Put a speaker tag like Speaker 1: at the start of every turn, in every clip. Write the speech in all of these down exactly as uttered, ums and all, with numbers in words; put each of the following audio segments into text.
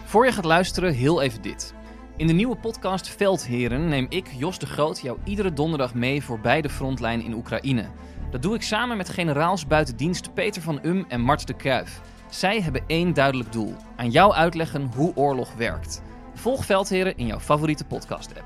Speaker 1: Voor je gaat luisteren, heel even dit. In de nieuwe podcast Veldheren neem ik, Jos de Groot, jou iedere donderdag mee voorbij de frontlijn in Oekraïne. Dat doe ik samen met generaals buiten dienst Peter van Um en Mart de Kruijf. Zij hebben één duidelijk doel: aan jou uitleggen hoe oorlog werkt. Volg Veldheren in jouw favoriete podcast-app.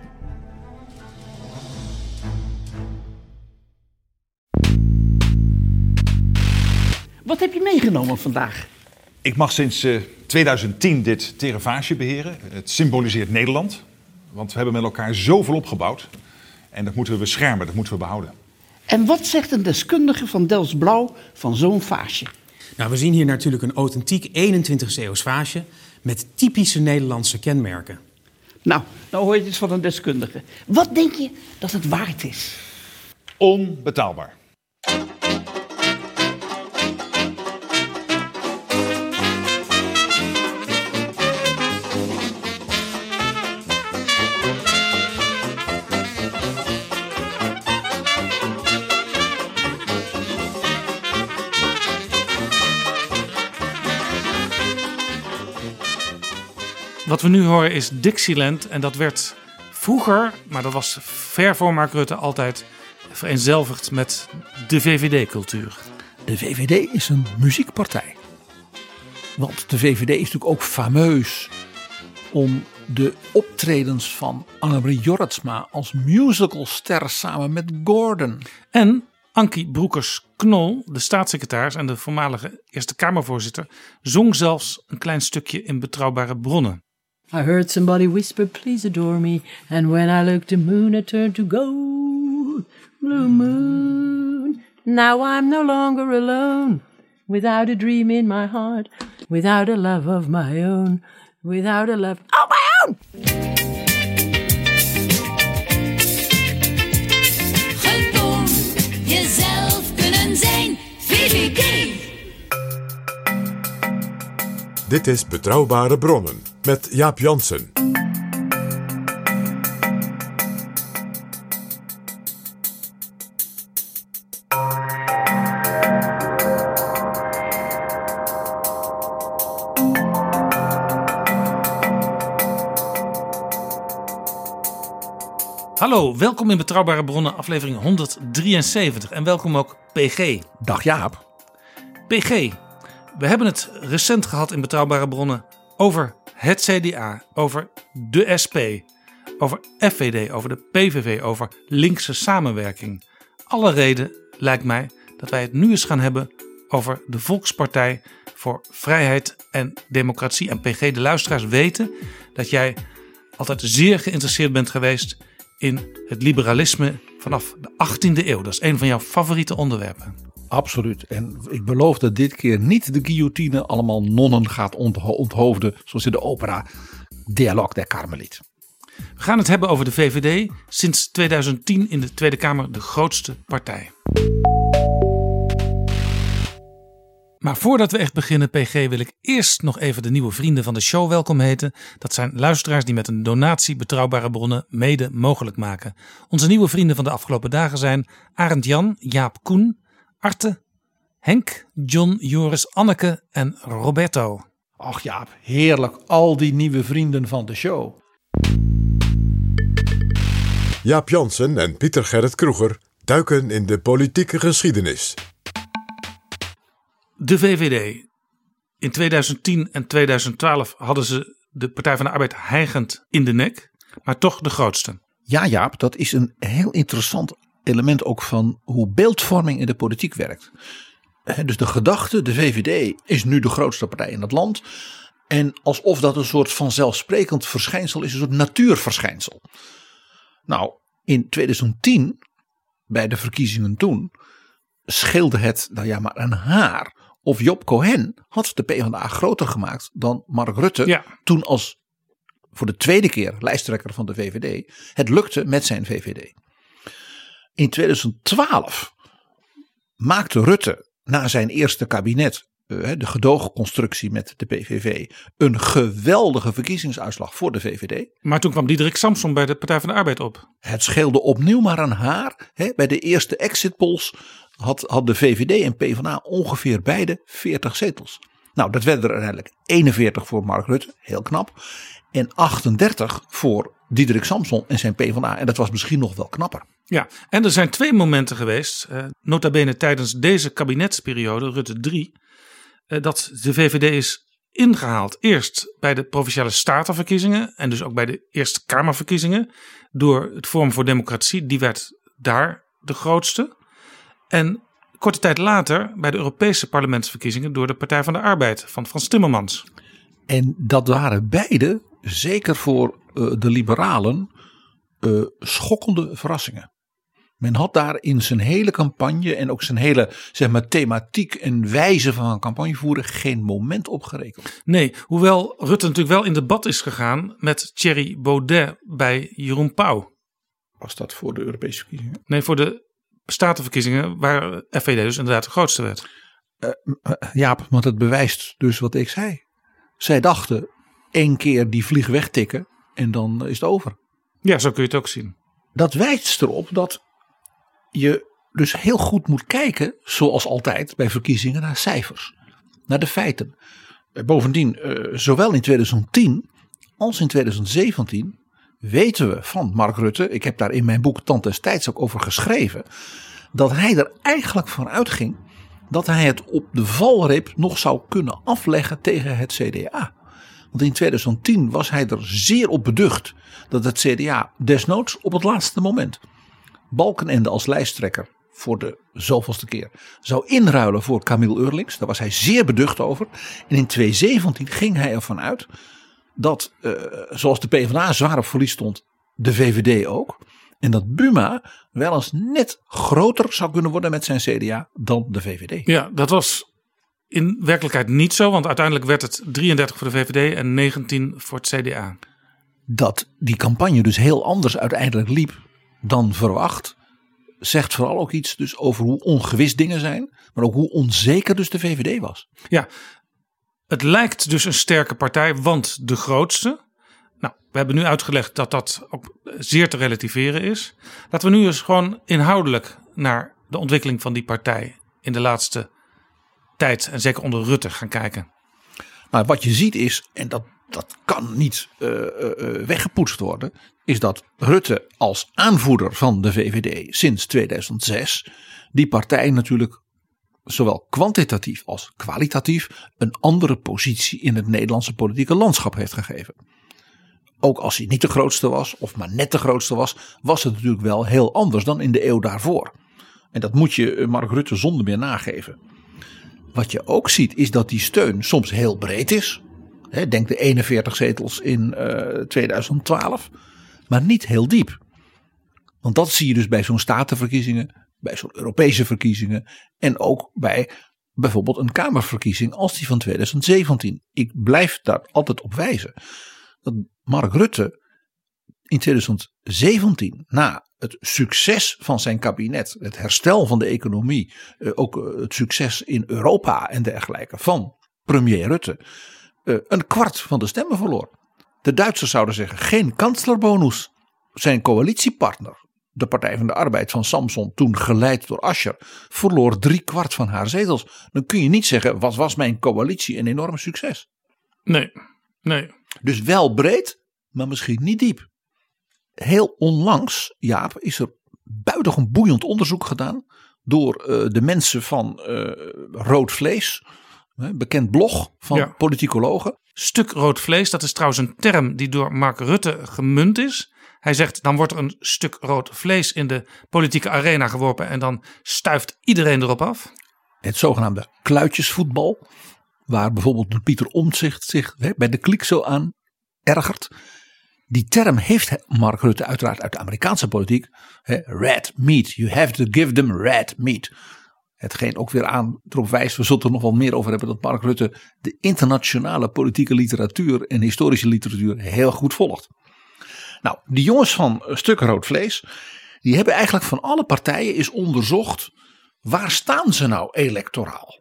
Speaker 2: Wat heb je meegenomen vandaag?
Speaker 3: Ik mag sinds uh, tweeduizend tien dit Teravaasje beheren. Het symboliseert Nederland. Want we hebben met elkaar zoveel opgebouwd. En dat moeten we beschermen, dat moeten we behouden.
Speaker 2: En wat zegt een deskundige van Delfts-Blauw van zo'n vaasje?
Speaker 4: Nou, we zien hier natuurlijk een authentiek eenentwintigste eeuws vaasje met typische Nederlandse kenmerken.
Speaker 2: Nou, nou hoor je het van een deskundige. Wat denk je dat het waard is?
Speaker 3: Onbetaalbaar.
Speaker 5: Wat we nu horen is Dixieland en dat werd vroeger, maar dat was ver voor Mark Rutte, altijd vereenzelvigd met de V V D-cultuur.
Speaker 6: De V V D is een muziekpartij. Want de V V D is natuurlijk ook fameus om de optredens van Annemarie Jorritsma als musicalster samen met Gordon.
Speaker 5: En Ankie Broekers-Knol, de staatssecretaris en de voormalige Eerste Kamervoorzitter, zong zelfs een klein stukje in Betrouwbare Bronnen.
Speaker 7: I heard somebody whisper, please adore me. And when I looked the moon, I turned to gold. Blue moon. Now I'm no longer alone. Without a dream in my heart. Without a love of my own. Without a love of my own.
Speaker 8: Gewoon jezelf kunnen zijn. V V D.
Speaker 9: Dit is Betrouwbare Bronnen met Jaap Jansen.
Speaker 5: Hallo, welkom in Betrouwbare Bronnen, aflevering honderddrieënzeventig. En welkom ook P G.
Speaker 6: Dag Jaap.
Speaker 5: P G, we hebben het recent gehad in Betrouwbare Bronnen over het C D A, over de S P, over F V D, over de P V V, over linkse samenwerking. Alle reden lijkt mij dat wij het nu eens gaan hebben over de Volkspartij voor Vrijheid en Democratie. En P G, de luisteraars weten dat jij altijd zeer geïnteresseerd bent geweest in het liberalisme vanaf de achttiende eeuw. Dat is een van jouw favoriete onderwerpen.
Speaker 6: Absoluut. En ik beloof dat dit keer niet de guillotine allemaal nonnen gaat ontho- onthoofden. Zoals in de opera Dialoog der Karmeliet.
Speaker 5: We gaan het hebben over de V V D. Sinds tweeduizend tien in de Tweede Kamer de grootste partij. Maar voordat we echt beginnen, P G, wil ik eerst nog even de nieuwe vrienden van de show welkom heten. Dat zijn luisteraars die met een donatie Betrouwbare Bronnen mede mogelijk maken. Onze nieuwe vrienden van de afgelopen dagen zijn Arend Jan, Jaap Koen, Arte, Henk, John, Joris, Anneke en Roberto.
Speaker 6: Ach Jaap, heerlijk. Al die nieuwe vrienden van de show.
Speaker 9: Jaap Jansen en Pieter Gerrit Kroeger duiken in de politieke geschiedenis.
Speaker 5: De V V D. In tweeduizend tien en tweeduizend twaalf hadden ze de Partij van de Arbeid hijgend in de nek, maar toch de grootste.
Speaker 6: Ja Jaap, dat is een heel interessant element ook van hoe beeldvorming in de politiek werkt. Dus de gedachte, de V V D is nu de grootste partij in het land. En alsof dat een soort vanzelfsprekend verschijnsel is, een soort natuurverschijnsel. Nou, in tweeduizend tien, bij de verkiezingen toen, scheelde het, nou ja, maar een haar. Of Job Cohen had de PvdA groter gemaakt dan Mark Rutte.
Speaker 5: Ja.
Speaker 6: Toen als voor de tweede keer lijsttrekker van de V V D. Het lukte met zijn V V D. In tweeduizend twaalf maakte Rutte na zijn eerste kabinet, de gedoogconstructie met de P V V, een geweldige verkiezingsuitslag voor de V V D.
Speaker 5: Maar toen kwam Diederik Samson bij de Partij van de Arbeid op.
Speaker 6: Het scheelde opnieuw maar een haar. Bij de eerste exit polls had, had de V V D en PvdA ongeveer beide veertig zetels. Nou, dat werden er uiteindelijk eenenveertig voor Mark Rutte, heel knap. En achtendertig voor Diederik Samson en zijn PvdA. En dat was misschien nog wel knapper.
Speaker 5: Ja, en er zijn twee momenten geweest, eh, nota bene tijdens deze kabinetsperiode, Rutte drie, eh, dat de V V D is ingehaald. Eerst bij de Provinciale Statenverkiezingen en dus ook bij de Eerste Kamerverkiezingen door het Forum voor Democratie. Die werd daar de grootste. En korte tijd later bij de Europese parlementsverkiezingen door de Partij van de Arbeid van Frans Timmermans.
Speaker 6: En dat waren beide, zeker voor uh, de liberalen, uh, schokkende verrassingen. Men had daar in zijn hele campagne en ook zijn hele zeg maar, thematiek en wijze van campagne voeren geen moment op gerekend.
Speaker 5: Nee, hoewel Rutte natuurlijk wel in debat is gegaan met Thierry Baudet bij Jeroen Pauw.
Speaker 6: Was dat voor de Europese verkiezingen?
Speaker 5: Nee, voor de statenverkiezingen waar F V D dus inderdaad de grootste werd.
Speaker 6: Uh, uh, Jaap, want het bewijst dus wat ik zei. Zij dachten één keer die vlieg wegtikken en dan is het over.
Speaker 5: Ja, zo kun je het ook zien.
Speaker 6: Dat wijst erop dat je dus heel goed moet kijken, zoals altijd bij verkiezingen, naar cijfers. Naar de feiten. Bovendien, uh, zowel in tweeduizend tien als in tweeduizend zeventien weten we van Mark Rutte, ik heb daar in mijn boek Tand des Tijds ook over geschreven, dat hij er eigenlijk van uitging dat hij het op de valreep nog zou kunnen afleggen tegen het C D A. Want in tweeduizend tien was hij er zeer op beducht dat het C D A desnoods op het laatste moment Balkenende als lijsttrekker voor de zoveelste keer zou inruilen voor Camille Eurlings. Daar was hij zeer beducht over. En in tweeduizend zeventien ging hij ervan uit dat, uh, zoals de PvdA zwaar op verlies stond, de V V D ook. En dat Buma wel eens net groter zou kunnen worden met zijn C D A dan de V V D.
Speaker 5: Ja, dat was in werkelijkheid niet zo. Want uiteindelijk werd het drieëndertig voor de V V D en negentien voor het C D A.
Speaker 6: Dat die campagne dus heel anders uiteindelijk liep dan verwacht, zegt vooral ook iets dus over hoe ongewis dingen zijn. Maar ook hoe onzeker dus de V V D was.
Speaker 5: Ja, het lijkt dus een sterke partij, want de grootste. Nou, we hebben nu uitgelegd dat dat ook zeer te relativeren is. Laten we nu eens gewoon inhoudelijk naar de ontwikkeling van die partij in de laatste tijd en zeker onder Rutte gaan kijken.
Speaker 6: Nou, wat je ziet is, en dat, dat kan niet uh, uh, weggepoetst worden, is dat Rutte als aanvoerder van de V V D sinds tweeduizend zes die partij natuurlijk zowel kwantitatief als kwalitatief een andere positie in het Nederlandse politieke landschap heeft gegeven. Ook als hij niet de grootste was of maar net de grootste was, was het natuurlijk wel heel anders dan in de eeuw daarvoor. En dat moet je Mark Rutte zonder meer nageven. Wat je ook ziet is dat die steun soms heel breed is. Denk de eenenveertig zetels in uh, tweeduizend twaalf. Maar niet heel diep. Want dat zie je dus bij zo'n statenverkiezingen, bij zo'n Europese verkiezingen en ook bij bijvoorbeeld een Kamerverkiezing als die van tweeduizend zeventien. Ik blijf daar altijd op wijzen. Dat Mark Rutte in tweeduizend zeventien na het succes van zijn kabinet, het herstel van de economie, ook het succes in Europa en dergelijke van premier Rutte, een kwart van de stemmen verloor. De Duitsers zouden zeggen geen kanslerbonus. Zijn coalitiepartner, de Partij van de Arbeid van Samson, toen geleid door Asscher, verloor drie kwart van haar zetels. Dan kun je niet zeggen, wat was mijn coalitie een enorm succes?
Speaker 5: Nee, nee.
Speaker 6: Dus wel breed, maar misschien niet diep. Heel onlangs, Jaap, is er buitengewoon boeiend onderzoek gedaan door uh, de mensen van uh, Rood Vlees, een bekend blog van ja. politicologen.
Speaker 5: Stuk rood vlees, dat is trouwens een term die door Mark Rutte gemunt is. Hij zegt, dan wordt er een stuk rood vlees in de politieke arena geworpen en dan stuift iedereen erop af.
Speaker 6: Het zogenaamde kluitjesvoetbal, waar bijvoorbeeld Pieter Omtzigt zich hè, bij de kliek zo aan ergert. Die term heeft Mark Rutte uiteraard uit de Amerikaanse politiek. Hè, red meat, you have to give them red meat. Hetgeen ook weer aan erop wijst, we zullen er nog wel meer over hebben, dat Mark Rutte de internationale politieke literatuur en historische literatuur heel goed volgt. Nou, die jongens van Stuk Rood Vlees, die hebben eigenlijk van alle partijen eens onderzocht, waar staan ze nou electoraal?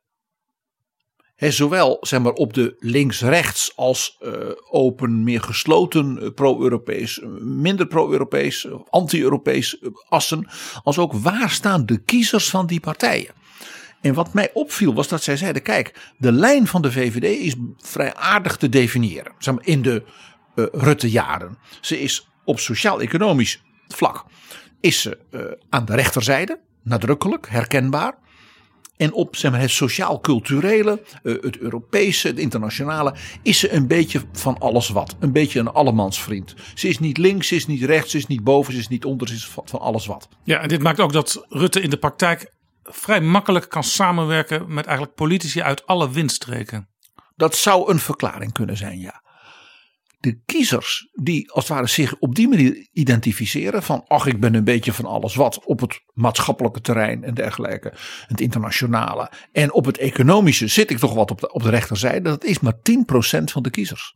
Speaker 6: He, zowel zeg maar, op de links-rechts als uh, open, meer gesloten uh, pro-Europees, minder pro-Europees, anti-Europees uh, assen. Als ook waar staan de kiezers van die partijen. En wat mij opviel was dat zij zeiden, kijk, de lijn van de V V D is vrij aardig te definiëren. Zeg maar in de uh, Rutte-jaren. Ze is op sociaal-economisch vlak is ze uh, aan de rechterzijde, nadrukkelijk, herkenbaar. En op zeg maar, het sociaal-culturele, uh, het Europese, het internationale, is ze een beetje van alles wat. Een beetje een allemansvriend. Ze is niet links, ze is niet rechts, ze is niet boven, ze is niet onder, ze is van, van alles wat.
Speaker 5: Ja, en dit maakt ook dat Rutte in de praktijk vrij makkelijk kan samenwerken met eigenlijk politici uit alle windstreken.
Speaker 6: Dat zou een verklaring kunnen zijn, ja. De kiezers die als het ware zich op die manier identificeren van ach, ik ben een beetje van alles wat op het maatschappelijke terrein en dergelijke, het internationale en op het economische zit ik toch wat op de, op de rechterzijde, dat is maar tien procent van de kiezers.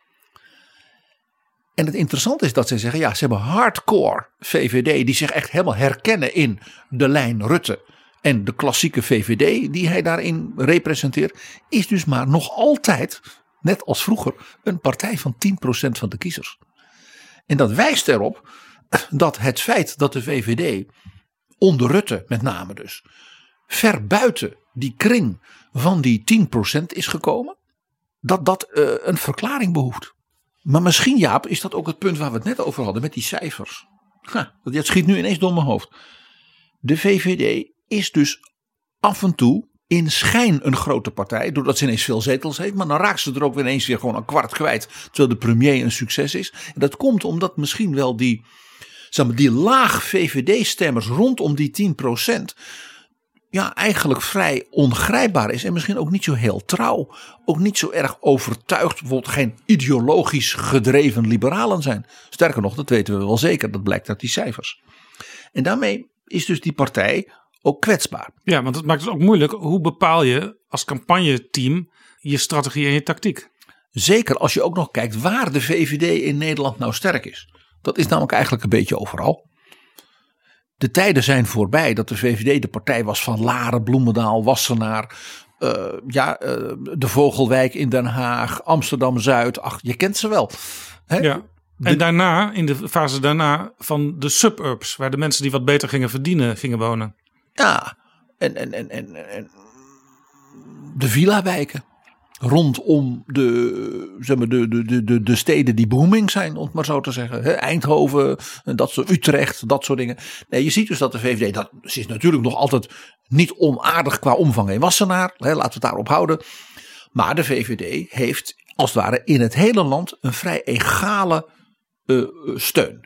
Speaker 6: En het interessante is dat ze zeggen, ja, ze hebben hardcore V V D die zich echt helemaal herkennen in de lijn Rutte en de klassieke V V D die hij daarin representeert, is dus maar nog altijd, net als vroeger, een partij van tien procent van de kiezers. En dat wijst erop dat het feit dat de V V D onder Rutte met name dus ver buiten die kring van die tien procent is gekomen, dat dat uh, een verklaring behoeft. Maar misschien, Jaap, is dat ook het punt waar we het net over hadden met die cijfers. Ha, dat schiet nu ineens door mijn hoofd. De V V D is dus af en toe in schijn een grote partij, doordat ze ineens veel zetels heeft, maar dan raakt ze er ook weer ineens weer gewoon een kwart kwijt, terwijl de premier een succes is. En dat komt omdat misschien wel die, zeg maar, die laag V V D-stemmers rondom die tien procent, ja, eigenlijk vrij ongrijpbaar is en misschien ook niet zo heel trouw, ook niet zo erg overtuigd, bijvoorbeeld geen ideologisch gedreven liberalen zijn. Sterker nog, dat weten we wel zeker, dat blijkt uit die cijfers. En daarmee is dus die partij ook kwetsbaar.
Speaker 5: Ja, want het maakt het ook moeilijk. Hoe bepaal je als campagneteam je strategie en je tactiek?
Speaker 6: Zeker als je ook nog kijkt waar de V V D in Nederland nou sterk is. Dat is namelijk eigenlijk een beetje overal. De tijden zijn voorbij dat de V V D de partij was van Laren, Bloemendaal, Wassenaar, uh, ja, uh, de Vogelwijk in Den Haag, Amsterdam-Zuid. Ach, je kent ze wel. Hè?
Speaker 5: Ja. En daarna, in de fase daarna, van de suburbs, waar de mensen die wat beter gingen verdienen, gingen wonen.
Speaker 6: Ja, en, en, en, en, en de villa-wijken rondom de, zeg maar, de, de, de, de steden die booming zijn, om het maar zo te zeggen. Eindhoven, dat soort, Utrecht, dat soort dingen. Nee, je ziet dus dat de V V D, dat is natuurlijk nog altijd niet onaardig qua omvang in Wassenaar. Hè, laten we het daarop houden. Maar de V V D heeft als het ware in het hele land een vrij egale uh, steun.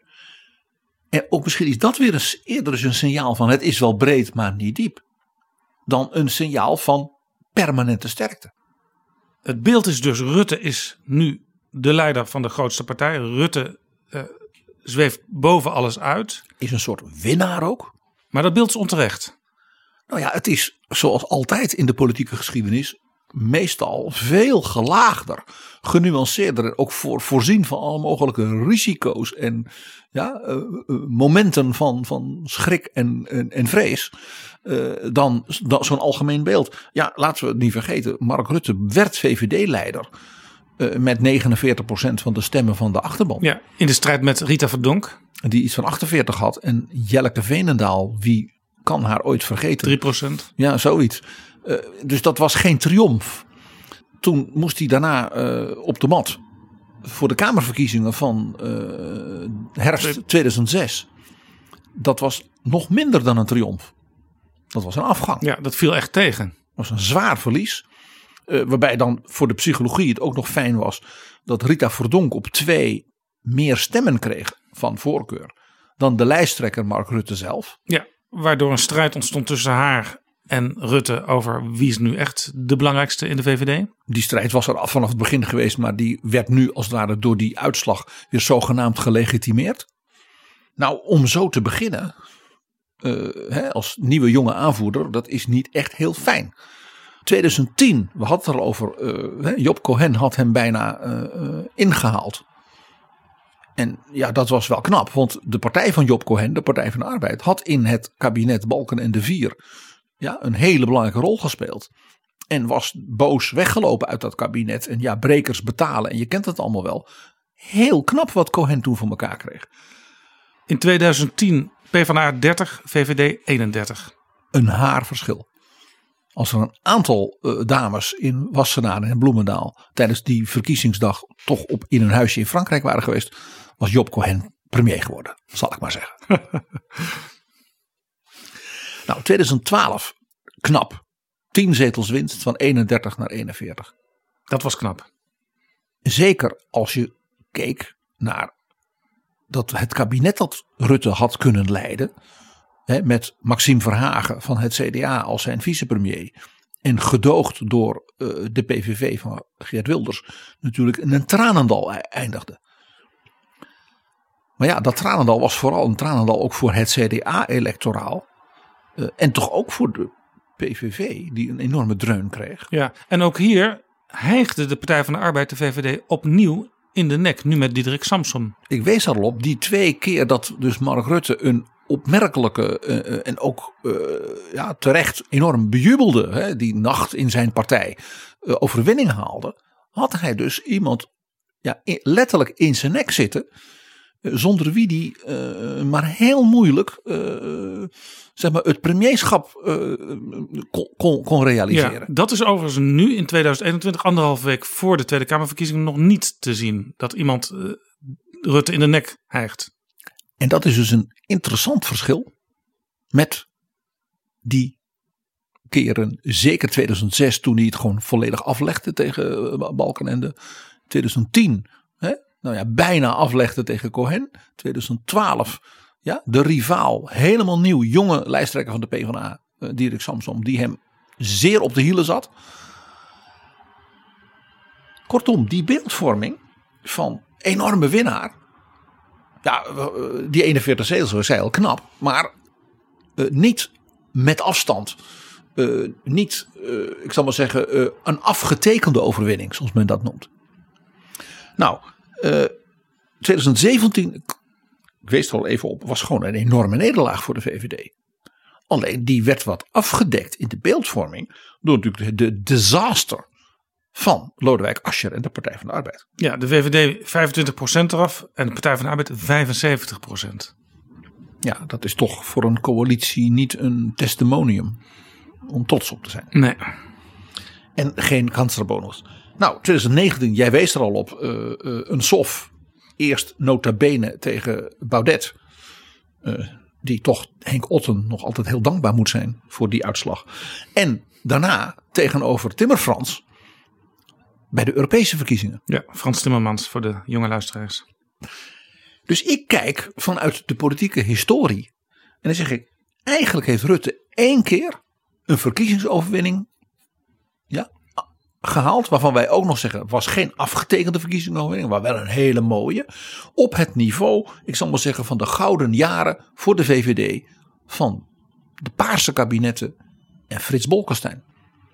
Speaker 6: En ook misschien is dat weer eens eerder eens een signaal van het is wel breed, maar niet diep. Dan een signaal van permanente sterkte.
Speaker 5: Het beeld is dus, Rutte is nu de leider van de grootste partij. Rutte uh, zweeft boven alles uit.
Speaker 6: Is een soort winnaar ook.
Speaker 5: Maar dat beeld is onterecht.
Speaker 6: Nou ja, het is zoals altijd in de politieke geschiedenis meestal veel gelaagder, genuanceerder en ook voor, voorzien van alle mogelijke risico's en ja, uh, uh, momenten van, van schrik en, en, en vrees uh, dan, dan zo'n algemeen beeld. Ja, laten we het niet vergeten, Mark Rutte werd V V D-leider uh, met negenenveertig procent van de stemmen van de achterban.
Speaker 5: Ja, in de strijd met Rita Verdonk.
Speaker 6: Die iets van achtenveertig had en Jelleke Veenendaal, wie kan haar ooit vergeten?
Speaker 5: drie procent.
Speaker 6: Ja, zoiets. Uh, dus dat was geen triomf. Toen moest hij daarna uh, op de mat voor de Kamerverkiezingen van uh, herfst tweeduizend zes. Dat was nog minder dan een triomf. Dat was een afgang.
Speaker 5: Ja, dat viel echt tegen.
Speaker 6: Dat was een zwaar verlies. Uh, waarbij dan voor de psychologie het ook nog fijn was dat Rita Verdonk op twee meer stemmen kreeg van voorkeur dan de lijsttrekker Mark Rutte zelf.
Speaker 5: Ja, waardoor een strijd ontstond tussen haar en Rutte over wie is nu echt de belangrijkste in de V V D.
Speaker 6: Die strijd was er vanaf het begin geweest, maar die werd nu als het ware door die uitslag weer zogenaamd gelegitimeerd. Nou, om zo te beginnen, uh, hè, als nieuwe jonge aanvoerder, dat is niet echt heel fijn. tweeduizend tien, we hadden het er al over, uh, hè, Job Cohen had hem bijna uh, uh, ingehaald. En ja, dat was wel knap, want de partij van Job Cohen, de Partij van de Arbeid, had in het kabinet Balken en de Vier ja, een hele belangrijke rol gespeeld. En was boos weggelopen uit dat kabinet. En ja, brekers betalen. En je kent het allemaal wel. Heel knap wat Cohen toen voor elkaar kreeg.
Speaker 5: In tweeduizend tien PvdA dertig, V V D eenendertig.
Speaker 6: Een haarverschil. Als er een aantal uh, dames in Wassenaar en Bloemendaal tijdens die verkiezingsdag toch op in een huisje in Frankrijk waren geweest, was Job Cohen premier geworden, zal ik maar zeggen. Nou, twintig twaalf, knap. tien zetels winst van eenendertig naar eenenveertig.
Speaker 5: Dat was knap.
Speaker 6: Zeker als je keek naar dat het kabinet dat Rutte had kunnen leiden, hè, met Maxime Verhagen van het C D A als zijn vicepremier en gedoogd door uh, de P V V van Geert Wilders, natuurlijk in een tranendal eindigde. Maar ja, dat tranendal was vooral een tranendal ook voor het C D A-electoraal uh, en toch ook voor de P V V die een enorme dreun kreeg.
Speaker 5: Ja, en ook hier hijgde de Partij van de Arbeid de V V D opnieuw in de nek, nu met Diederik Samsom.
Speaker 6: Ik wees al op, die twee keer dat dus Mark Rutte een opmerkelijke uh, en ook uh, ja, terecht enorm bejubelde, hè, die nacht in zijn partij uh, overwinning haalde, had hij dus iemand ja, in, letterlijk in zijn nek zitten, uh, zonder wie die uh, maar heel moeilijk uh, zeg maar het premierschap uh, kon, kon, kon realiseren.
Speaker 5: Ja, dat is overigens nu in tweeduizend eenentwintig, anderhalf week voor de Tweede Kamerverkiezingen, nog niet te zien. Dat iemand uh, Rutte in de nek hijgt.
Speaker 6: En dat is dus een interessant verschil met die keren, zeker tweeduizend zes toen hij het gewoon volledig aflegde tegen Balkenende. tweeduizend tien, hè, nou ja, bijna aflegde tegen Cohen. tweeduizend twaalf, ja, de rivaal, helemaal nieuw, jonge lijsttrekker van de PvdA, uh, Diederik Samsom, die hem zeer op de hielen zat. Kortom, die beeldvorming van enorme winnaar. Ja, die eenenveertig zetels was heel knap, maar uh, niet met afstand. Uh, niet, uh, ik zal maar zeggen, uh, een afgetekende overwinning, zoals men dat noemt. Nou, uh, twintig zeventien, ik wees er al even op, was gewoon een enorme nederlaag voor de V V D. Alleen die werd wat afgedekt in de beeldvorming door natuurlijk de disaster van Lodewijk Asscher en de Partij van de Arbeid.
Speaker 5: Ja, de V V D vijfentwintig procent eraf en de Partij van de Arbeid vijfenzeventig procent.
Speaker 6: Ja, dat is toch voor een coalitie niet een testimonium om trots op te zijn.
Speaker 5: Nee.
Speaker 6: En geen kanslerbonus. Nou, twintig negentien, jij wees er al op, uh, uh, een sof. Eerst nota bene tegen Baudet. Uh, die toch Henk Otten nog altijd heel dankbaar moet zijn voor die uitslag. En daarna tegenover Timmermans bij de Europese verkiezingen.
Speaker 5: Ja, Frans Timmermans voor de jonge luisteraars.
Speaker 6: Dus ik kijk vanuit de politieke historie. En dan zeg ik, eigenlijk heeft Rutte één keer een verkiezingsoverwinning ja, gehaald. Waarvan wij ook nog zeggen, het was geen afgetekende verkiezingsoverwinning. Maar wel een hele mooie. Op het niveau, ik zal maar zeggen, van de gouden jaren voor de V V D. Van de Paarse kabinetten en Frits Bolkestein.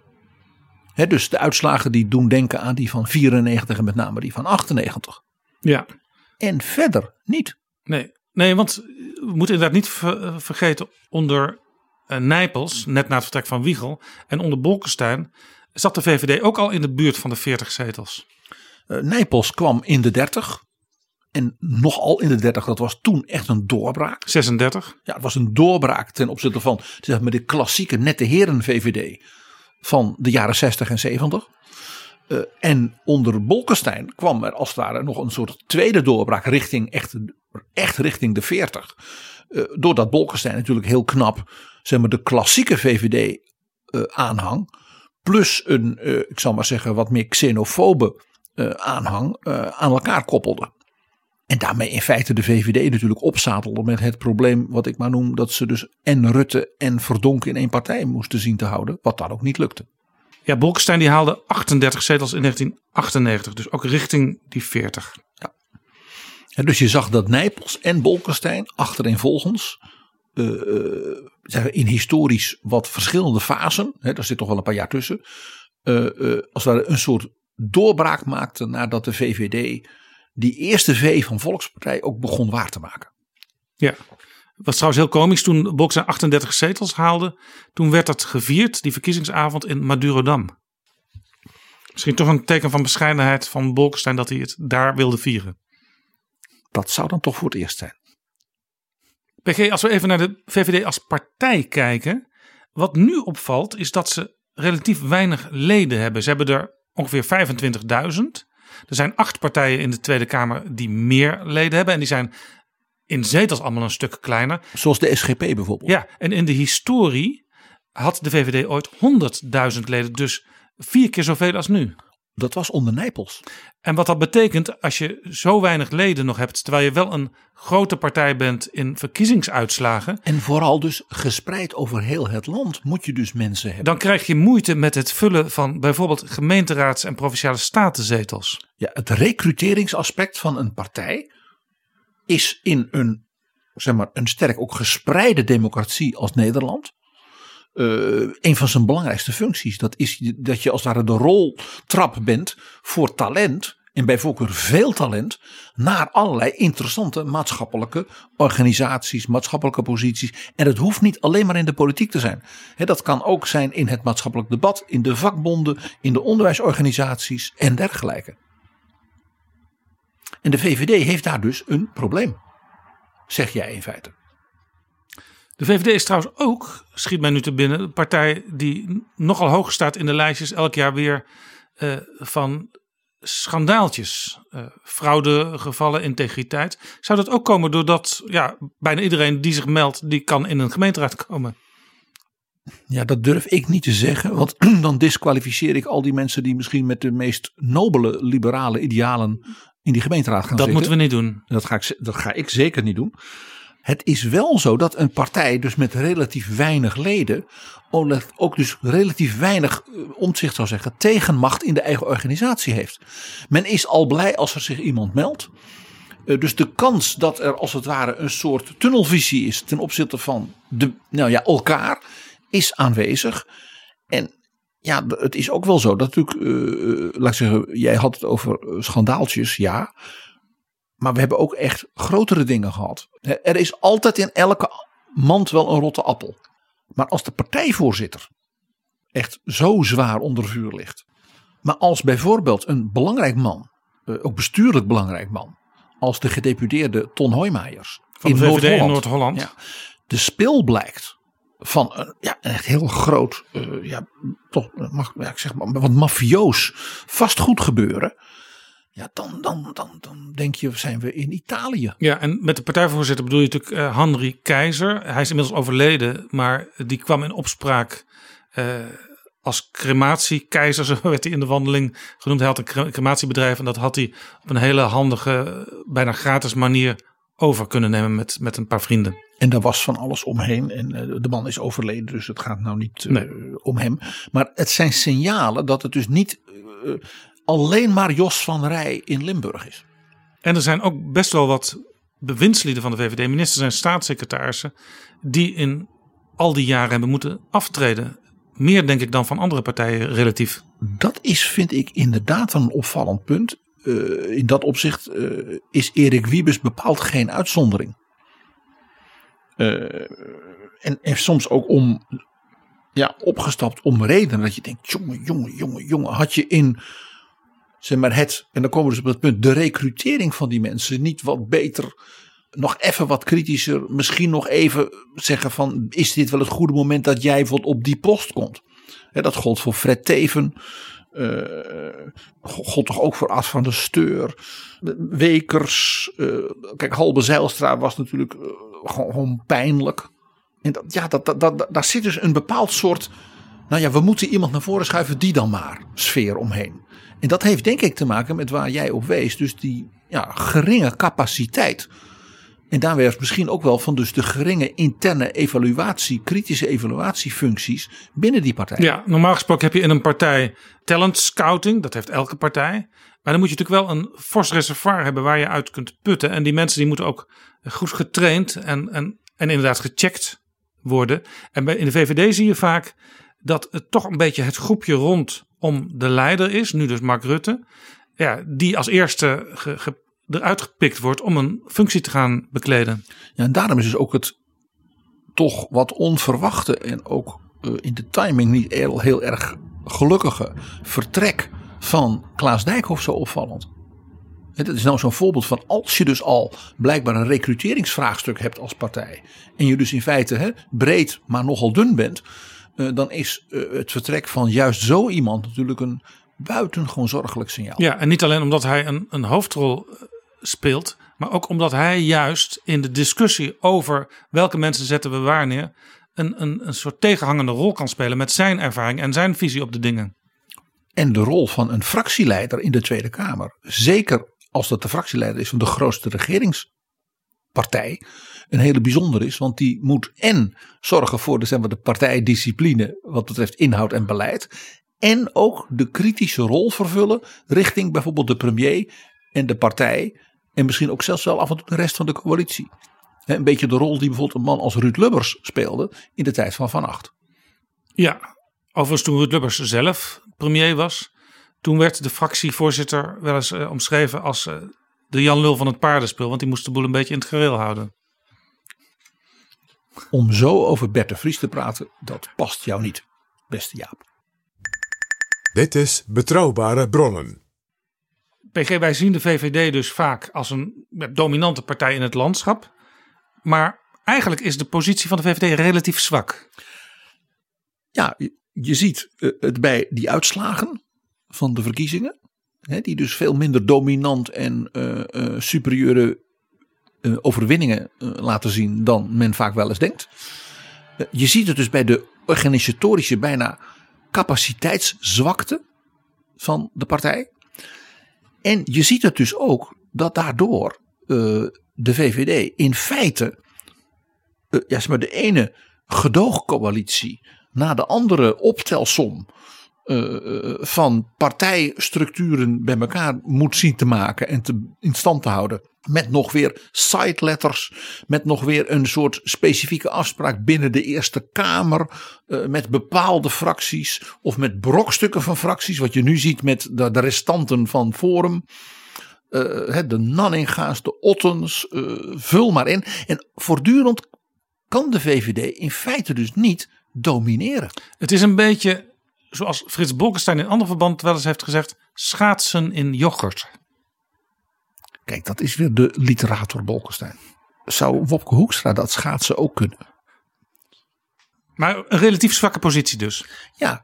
Speaker 6: He, dus de uitslagen die doen denken aan die van vierennegentig en met name die van achtennegentig.
Speaker 5: Ja.
Speaker 6: En verder niet.
Speaker 5: Nee, nee, want we moeten inderdaad niet ver, vergeten onder uh, Nijpels, net na het vertrek van Wiegel, en onder Bolkestein zat de V V D ook al in de buurt van de veertig zetels.
Speaker 6: Uh, Nijpels kwam in de dertig. En nogal in de dertig, dat was toen echt een doorbraak.
Speaker 5: zesendertig.
Speaker 6: Ja, het was een doorbraak ten opzichte van zeg maar, de klassieke nette heren V V D van de jaren zestig en zeventig. Uh, en onder Bolkestein kwam er als het ware nog een soort tweede doorbraak richting echt, echt richting de veertig. Uh, doordat Bolkestein natuurlijk heel knap zeg maar, de klassieke V V D uh, aanhang plus een, uh, ik zal maar zeggen, wat meer xenofobe uh, aanhang uh, aan elkaar koppelde. En daarmee in feite de V V D natuurlijk opzadelde met het probleem wat ik maar noem, dat ze dus en Rutte en Verdonk in één partij moesten zien te houden, wat dan ook niet lukte.
Speaker 5: Ja, Bolkestein die haalde achtendertig zetels in negentien achtennegentig, dus ook richting die veertig.
Speaker 6: Ja. En dus je zag dat Nijpels en Bolkestein achtereenvolgens uh, uh, in historisch wat verschillende fasen, hè, daar zit toch wel een paar jaar tussen, uh, uh, als het ware een soort doorbraak maakten nadat de V V D die eerste V van Volkspartij ook begon waar te maken.
Speaker 5: Ja, was trouwens heel komisch toen Bolkestein achtendertig zetels haalde. Toen werd dat gevierd, die verkiezingsavond in Madurodam. Misschien toch een teken van bescheidenheid van Bolkestein dat hij het daar wilde vieren.
Speaker 6: Dat zou dan toch voor het eerst zijn.
Speaker 5: P G, als we even naar de V V D als partij kijken. Wat nu opvalt is dat ze relatief weinig leden hebben. Ze hebben er ongeveer vijfentwintigduizend. Er zijn acht partijen in de Tweede Kamer die meer leden hebben. En die zijn in zetels allemaal een stuk kleiner.
Speaker 6: Zoals de S G P bijvoorbeeld.
Speaker 5: Ja, en in de historie had de V V D ooit honderdduizend leden. Dus vier keer zoveel als nu.
Speaker 6: Dat was onder Nijpels.
Speaker 5: En wat dat betekent als je zo weinig leden nog hebt, terwijl je wel een grote partij bent in verkiezingsuitslagen.
Speaker 6: En vooral dus gespreid over heel het land moet je dus mensen hebben.
Speaker 5: Dan krijg je moeite met het vullen van bijvoorbeeld gemeenteraads- en provinciale statenzetels.
Speaker 6: Ja, het recruteringsaspect van een partij is in een, zeg maar, een sterk ook gespreide democratie als Nederland Uh, een van zijn belangrijkste functies. Dat is dat je als het ware de roltrap bent voor talent. En bij voorkeur veel talent. Naar allerlei interessante maatschappelijke organisaties. Maatschappelijke posities. En het hoeft niet alleen maar in de politiek te zijn. He, dat kan ook zijn in het maatschappelijk debat. In de vakbonden. In de onderwijsorganisaties. En dergelijke. En de V V D heeft daar dus een probleem. Zeg jij in feite.
Speaker 5: De V V D is trouwens ook, schiet mij nu te binnen, een partij die nogal hoog staat in de lijstjes elk jaar weer uh, van schandaaltjes, uh, fraudegevallen, integriteit. Zou dat ook komen doordat ja, bijna iedereen die zich meldt, die kan in een gemeenteraad komen?
Speaker 6: Ja, dat durf ik niet te zeggen, want dan disqualificeer ik al die mensen die misschien met de meest nobele liberale idealen in die gemeenteraad gaan
Speaker 5: dat
Speaker 6: zitten.
Speaker 5: Dat moeten we niet doen.
Speaker 6: Dat ga ik, dat ga ik zeker niet doen. Het is wel zo dat een partij dus met relatief weinig leden ook dus relatief weinig, Omtzigt zou zeggen, tegenmacht in de eigen organisatie heeft. Men is al blij als er zich iemand meldt. Dus de kans dat er als het ware een soort tunnelvisie is ten opzichte van de, nou ja, elkaar is aanwezig. En ja, het is ook wel zo dat natuurlijk, uh, laat ik zeggen, jij had het over schandaaltjes, ja. Maar we hebben ook echt grotere dingen gehad. Er is altijd in elke mand wel een rotte appel. Maar als de partijvoorzitter echt zo zwaar onder vuur ligt. Maar als bijvoorbeeld een belangrijk man, ook bestuurlijk belangrijk man, als de gedeputeerde Ton Hoijmaijers
Speaker 5: van
Speaker 6: in
Speaker 5: de V V D
Speaker 6: Noord-Holland,
Speaker 5: in Noord-Holland.
Speaker 6: Ja, de spil blijkt van een, ja, een echt heel groot, uh, ja, toch, mag, ja, ik zeg maar, wat mafioos vastgoed gebeuren. Ja, dan, dan, dan, dan denk je, zijn we in Italië.
Speaker 5: Ja, en met de partijvoorzitter bedoel je natuurlijk uh, Henry Keizer. Hij is inmiddels overleden, maar die kwam in opspraak uh, als crematiekeizer, zo werd hij in de wandeling genoemd. Hij had een crematiebedrijf en dat had hij op een hele handige, bijna gratis manier over kunnen nemen met, met een paar vrienden.
Speaker 6: En daar was van alles omheen. En uh, de man is overleden, dus het gaat nou niet uh, nee. om hem. Maar het zijn signalen dat het dus niet Uh, alleen maar Jos van Rij in Limburg is.
Speaker 5: En er zijn ook best wel wat bewindslieden van de V V D, ministers en staatssecretarissen, die in al die jaren hebben moeten aftreden. Meer denk ik dan van andere partijen relatief.
Speaker 6: Dat is, vind ik, inderdaad een opvallend punt. Uh, in dat opzicht uh, is Erik Wiebes bepaald geen uitzondering. Uh, en, en soms ook om, ja, opgestapt om redenen dat je denkt, jongen, jongen, jongen, jongen, had je in, zeg maar het, en dan komen we dus op het punt, de recrutering van die mensen niet wat beter, nog even wat kritischer, misschien nog even zeggen van, is dit wel het goede moment dat jij bijvoorbeeld op die post komt? He, dat gold voor Fred Teven, uh, gold toch ook voor Ad van der Steur, Wekers, uh, kijk, Halbe Zijlstra was natuurlijk uh, gewoon, gewoon pijnlijk. En dat, ja, dat, dat, dat, daar zit dus een bepaald soort, nou ja, we moeten iemand naar voren schuiven, die dan maar, sfeer omheen. En dat heeft denk ik te maken met waar jij op wees, dus die ja, geringe capaciteit. En daar werd misschien ook wel van dus de geringe interne evaluatie, kritische evaluatiefuncties binnen die partij.
Speaker 5: Ja, normaal gesproken heb je in een partij talent scouting, dat heeft elke partij. Maar dan moet je natuurlijk wel een fors reservoir hebben waar je uit kunt putten. En die mensen die moeten ook goed getraind en, en, en inderdaad gecheckt worden. En bij, in de V V D zie je vaak dat het toch een beetje het groepje rondom de leider is, nu dus Mark Rutte. Ja, die als eerste ge, ge, eruit gepikt wordt om een functie te gaan bekleden.
Speaker 6: Ja, en daarom is dus ook het toch wat onverwachte en ook uh, in de timing niet heel, heel erg gelukkige vertrek van Klaas Dijkhoff zo opvallend. Het is nou zo'n voorbeeld van als je dus al blijkbaar een recruteringsvraagstuk hebt als partij. En je dus in feite he, breed maar nogal dun bent. Uh, dan is uh, het vertrek van juist zo iemand natuurlijk een buitengewoon zorgelijk signaal.
Speaker 5: Ja, en niet alleen omdat hij een, een hoofdrol speelt, maar ook omdat hij juist in de discussie over welke mensen zetten we waar neer, een, een, een soort tegenhangende rol kan spelen met zijn ervaring en zijn visie op de dingen.
Speaker 6: En de rol van een fractieleider in de Tweede Kamer, zeker als dat de fractieleider is van de grootste regeringspartij, een hele bijzonder is. Want die moet en zorgen voor de, zeg maar, de partijdiscipline wat betreft inhoud en beleid. En ook de kritische rol vervullen richting bijvoorbeeld de premier en de partij. En misschien ook zelfs wel af en toe de rest van de coalitie. Een beetje de rol die bijvoorbeeld een man als Ruud Lubbers speelde in de tijd van Van Agt.
Speaker 5: Ja, overigens toen Ruud Lubbers zelf premier was, toen werd de fractievoorzitter wel eens uh, omschreven als uh, de Jan Lul van het paardenspel. Want die moest de boel een beetje in het gereel houden.
Speaker 6: Om zo over Bert de Vries te praten, dat past jou niet, beste Jaap.
Speaker 9: Dit is Betrouwbare Bronnen.
Speaker 5: P G, wij zien de V V D dus vaak als een dominante partij in het landschap. Maar eigenlijk is de positie van de V V D relatief zwak.
Speaker 6: Ja, je, je ziet uh, het bij die uitslagen van de verkiezingen. Hè, die dus veel minder dominant en uh, uh, superieure uh, overwinningen uh, laten zien dan men vaak wel eens denkt. Uh, je ziet het dus bij de organisatorische bijna capaciteitszwakte van de partij. En je ziet het dus ook dat daardoor uh, de V V D in feite uh, ja, zeg maar de ene gedoogcoalitie na de andere optelsom uh, van partijstructuren bij elkaar moet zien te maken en te, in stand te houden. Met nog weer side letters, met nog weer een soort specifieke afspraak binnen de Eerste Kamer. Uh, met bepaalde fracties of met brokstukken van fracties. Wat je nu ziet met de, de restanten van Forum. Uh, de Nanninga's, de Ottens, uh, vul maar in. En voortdurend kan de V V D in feite dus niet domineren.
Speaker 5: Het is een beetje zoals Frits Bolkestein in ander verband wel eens heeft gezegd, schaatsen in yoghurt.
Speaker 6: Kijk, dat is weer de literator Bolkestein. Zou Wopke Hoekstra dat schaatsen ook kunnen?
Speaker 5: Maar een relatief zwakke positie dus.
Speaker 6: Ja,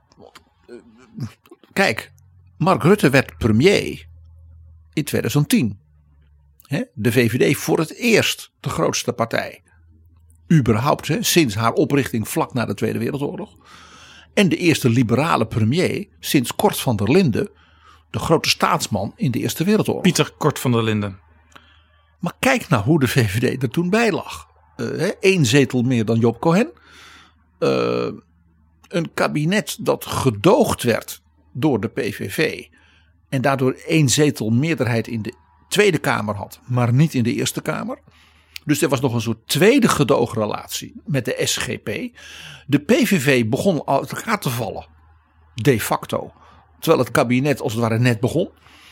Speaker 6: kijk, Mark Rutte werd premier in twintig tien. De V V D voor het eerst de grootste partij. Überhaupt, hè, sinds haar oprichting vlak na de Tweede Wereldoorlog. En de eerste liberale premier sinds Cort van der Linden, de grote staatsman in de Eerste Wereldoorlog.
Speaker 5: Pieter Cort van der Linden.
Speaker 6: Maar kijk nou hoe de V V D er toen bij lag. Eén uh, zetel meer dan Job Cohen. Uh, een kabinet dat gedoogd werd door de P V V. En daardoor één zetel meerderheid in de Tweede Kamer had, maar niet in de Eerste Kamer. Dus er was nog een soort tweede gedoogrelatie met de S G P. De P V V begon uit elkaar te vallen. De facto. Terwijl het kabinet als het ware net begon.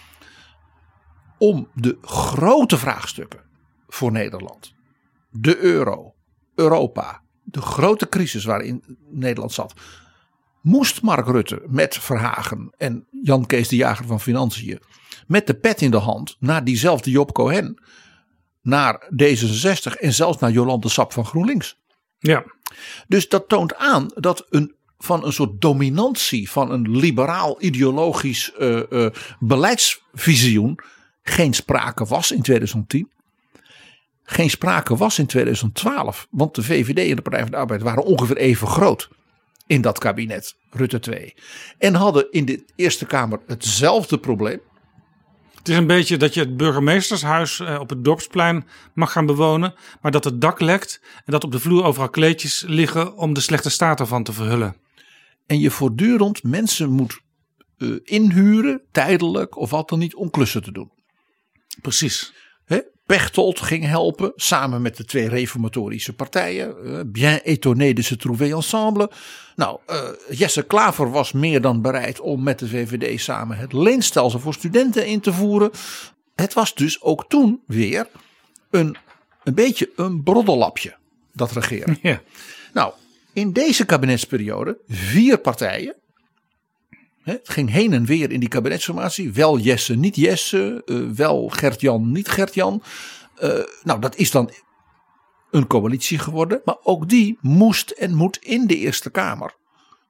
Speaker 6: Om de grote vraagstukken voor Nederland. De euro. Europa. De grote crisis waarin Nederland zat. Moest Mark Rutte met Verhagen en Jan Kees de Jager van Financiën. Met de pet in de hand naar diezelfde Job Cohen. Naar D zesenzestig en zelfs naar Jolande Sap van GroenLinks.
Speaker 5: Ja.
Speaker 6: Dus dat toont aan dat een, van een soort dominantie van een liberaal ideologisch uh, uh, beleidsvisioen geen sprake was in twintig tien. Geen sprake was in twintig twaalf. Want de V V D en de Partij van de Arbeid waren ongeveer even groot in dat kabinet Rutte twee. En hadden in de Eerste Kamer hetzelfde probleem.
Speaker 5: Het is een beetje dat je het burgemeestershuis op het dorpsplein mag gaan bewonen, maar dat het dak lekt en dat op de vloer overal kleedjes liggen om de slechte staat ervan te verhullen.
Speaker 6: En je voortdurend mensen moet uh, inhuren, tijdelijk of wat dan niet, om klussen te doen.
Speaker 5: Precies.
Speaker 6: He? Pechtold ging helpen, samen met de twee reformatorische partijen. Uh, bien étonné de se trouver ensemble. Nou, uh, Jesse Klaver was meer dan bereid om met de V V D samen het leenstelsel voor studenten in te voeren. Het was dus ook toen weer een, een beetje een broddelapje, dat regeren.
Speaker 5: Ja.
Speaker 6: Nou, in deze kabinetsperiode vier partijen. Het ging heen en weer in die kabinetsformatie. Wel Jesse, niet Jesse. Uh, wel Gert-Jan, niet Gert-Jan. Uh, nou, dat is dan een coalitie geworden. Maar ook die moest en moet in de Eerste Kamer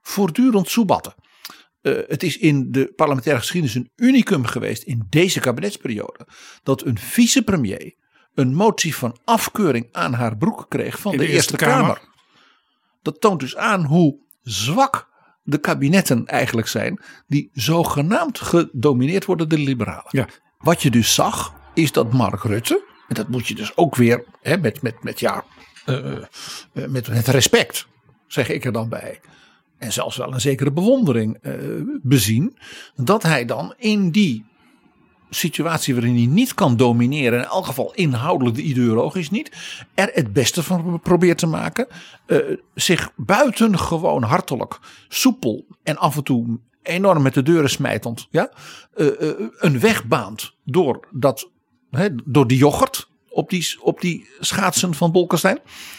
Speaker 6: voortdurend soebatten. Uh, het is in de parlementaire geschiedenis een unicum geweest in deze kabinetsperiode dat een vicepremier een motie van afkeuring aan haar broek kreeg van
Speaker 5: in
Speaker 6: de,
Speaker 5: de
Speaker 6: Eerste,
Speaker 5: Eerste
Speaker 6: Kamer.
Speaker 5: Kamer.
Speaker 6: Dat toont dus aan hoe zwak de kabinetten eigenlijk zijn die zogenaamd gedomineerd worden door de liberalen.
Speaker 5: Ja.
Speaker 6: Wat je dus zag is dat Mark Rutte, en dat moet je dus ook weer hè, met, met, met, ja, uh, uh, met het respect, zeg ik er dan bij, en zelfs wel een zekere bewondering uh, bezien, dat hij dan in die situatie waarin hij niet kan domineren, in elk geval inhoudelijk, de ideologisch niet, er het beste van probeert te maken, uh, zich buitengewoon hartelijk, soepel en af en toe enorm met de deuren smijtend, ja, uh, uh, een weg baant door, dat, he, door die yoghurt op die, op die schaatsen van Bolkestein.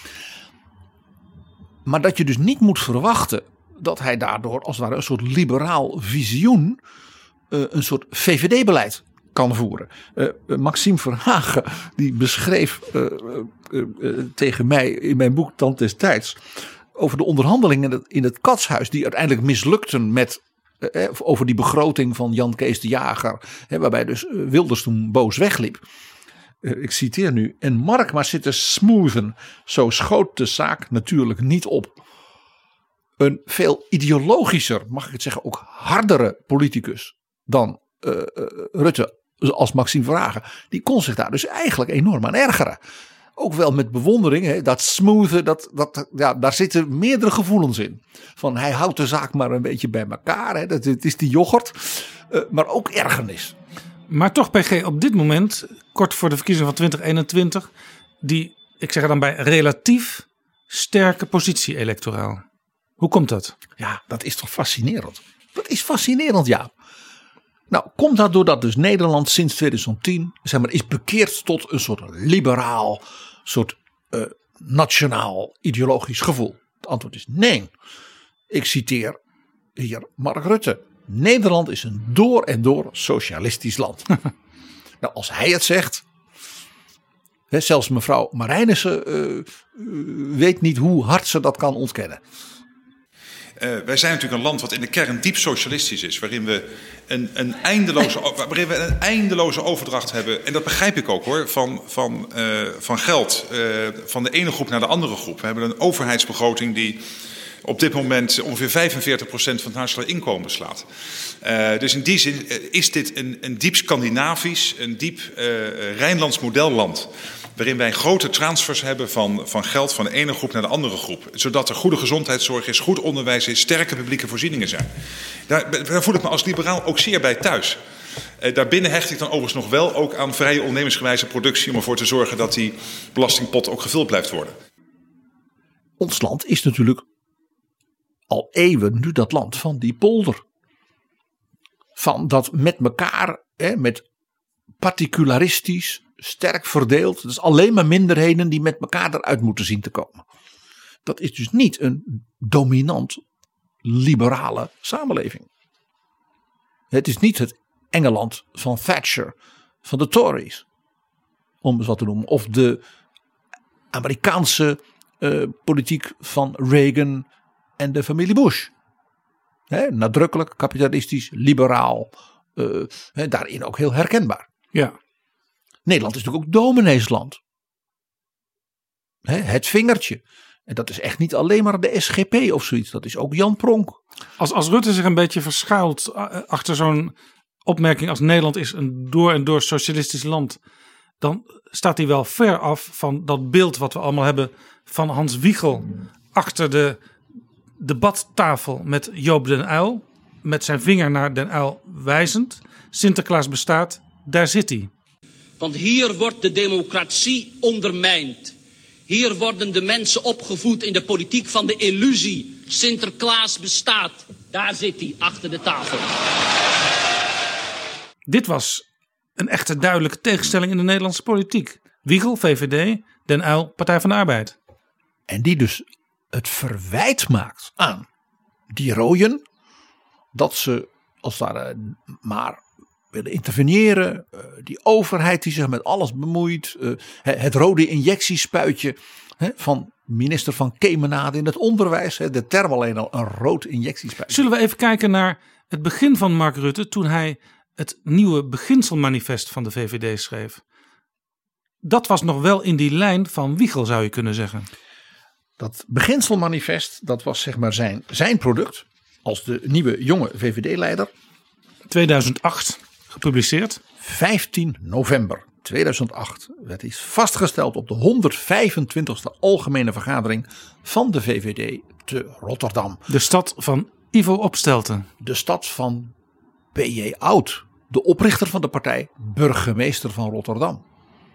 Speaker 6: Maar dat je dus niet moet verwachten dat hij daardoor als het ware een soort liberaal visioen, uh, een soort V V D-beleid kan voeren. Uh, uh, Maxime Verhagen die beschreef uh, uh, uh, tegen mij in mijn boek Tand des Tijds over de onderhandelingen in het, in het Katshuis die uiteindelijk mislukten met uh, over die begroting van Jan Kees de Jager, hè, waarbij dus uh, Wilders toen boos wegliep. Uh, ik citeer nu: en Mark maar zitten smoothen, zo schoot de zaak natuurlijk niet op. Een veel ideologischer, mag ik het zeggen, ook hardere politicus dan uh, uh, Rutte als Maxime Verhagen, die kon zich daar dus eigenlijk enorm aan ergeren. Ook wel met bewondering, hè, dat smoothen, dat, dat, ja, daar zitten meerdere gevoelens in. Van hij houdt de zaak maar een beetje bij elkaar, hè, dat, het is die yoghurt, uh, maar ook ergernis.
Speaker 5: Maar toch, P G, op dit moment, kort voor de verkiezingen van twintig eenentwintig, die, ik zeg er dan bij, relatief sterke positie electoraal. Hoe komt dat?
Speaker 6: Ja, dat is toch fascinerend. Dat is fascinerend, ja. Nou, komt dat doordat dus Nederland sinds tweeduizend tien zeg maar, is bekeerd tot een soort liberaal, soort uh, nationaal ideologisch gevoel? Het antwoord is nee. Ik citeer hier Mark Rutte. Nederland is een door en door socialistisch land. Nou, als hij het zegt, hè, zelfs mevrouw Marijnissen uh, uh, weet niet hoe hard ze dat kan ontkennen.
Speaker 3: Uh, wij zijn natuurlijk een land wat in de kern diep socialistisch is. Waarin we een, een, eindeloze, waarin we een eindeloze overdracht hebben. En dat begrijp ik ook hoor. Van, van, uh, van geld. Uh, van de ene groep naar de andere groep. We hebben een overheidsbegroting die op dit moment ongeveer vijfenveertig procent van het nationale inkomen beslaat. Uh, dus in die zin is dit een, een diep Scandinavisch, een diep uh, Rijnlands modelland. Waarin wij grote transfers hebben van, van geld van de ene groep naar de andere groep. Zodat er goede gezondheidszorg is, goed onderwijs is, sterke publieke voorzieningen zijn. Daar, daar voel ik me als liberaal ook zeer bij thuis. Uh, daarbinnen hecht ik dan overigens nog wel ook aan vrije ondernemingsgewijze productie. Om ervoor te zorgen dat die belastingpot ook gevuld blijft worden.
Speaker 6: Ons land is natuurlijk al eeuwen nu dat land van die polder. Van dat met elkaar, hè, met particularistisch, sterk verdeeld. Dat is alleen maar minderheden die met elkaar eruit moeten zien te komen. Dat is dus niet een dominant liberale samenleving. Het is niet het Engeland van Thatcher, van de Tories. Om eens wat te noemen. Of de Amerikaanse uh, politiek van Reagan en de familie Bush. He, nadrukkelijk, kapitalistisch, liberaal. Uh, he, daarin ook heel herkenbaar.
Speaker 5: Ja.
Speaker 6: Nederland is natuurlijk ook domineesland. He, het vingertje. En dat is echt niet alleen maar de S G P of zoiets. Dat is ook Jan Pronk.
Speaker 5: Als, als Rutte zich een beetje verschuilt achter zo'n opmerking als Nederland is een door en door socialistisch land, dan staat hij wel ver af van dat beeld wat we allemaal hebben van Hans Wiegel achter de debattafel met Joop den Uyl, met zijn vinger naar den Uyl wijzend. Sinterklaas bestaat, daar zit hij.
Speaker 10: Want hier wordt de democratie ondermijnd. Hier worden de mensen opgevoed in de politiek van de illusie. Sinterklaas bestaat, daar zit hij achter de tafel.
Speaker 5: Dit was een echte duidelijke tegenstelling in de Nederlandse politiek. Wiegel, V V D, den Uyl, Partij van de Arbeid.
Speaker 6: En die dus het verwijt maakt aan die rooien dat ze als het ware maar willen interveneren. Uh, die overheid die zich met alles bemoeit. Uh, het rode injectiespuitje hè, van minister van Kemenade in het onderwijs. Hè, de term alleen al, een rood injectiespuitje.
Speaker 5: Zullen we even kijken naar het begin van Mark Rutte toen hij het nieuwe beginselmanifest van de V V D schreef. Dat was nog wel in die lijn van Wiegel, zou je kunnen zeggen.
Speaker 6: Dat beginselmanifest, dat was zeg maar zijn, zijn product als de nieuwe jonge V V D-leider.
Speaker 5: tweeduizend acht gepubliceerd.
Speaker 6: vijftien november tweeduizend acht werd iets vastgesteld op de honderdvijfentwintigste algemene vergadering van de V V D te Rotterdam.
Speaker 5: De stad van Ivo Opstelten.
Speaker 6: De stad van P J Oud, de oprichter van de partij, burgemeester van Rotterdam.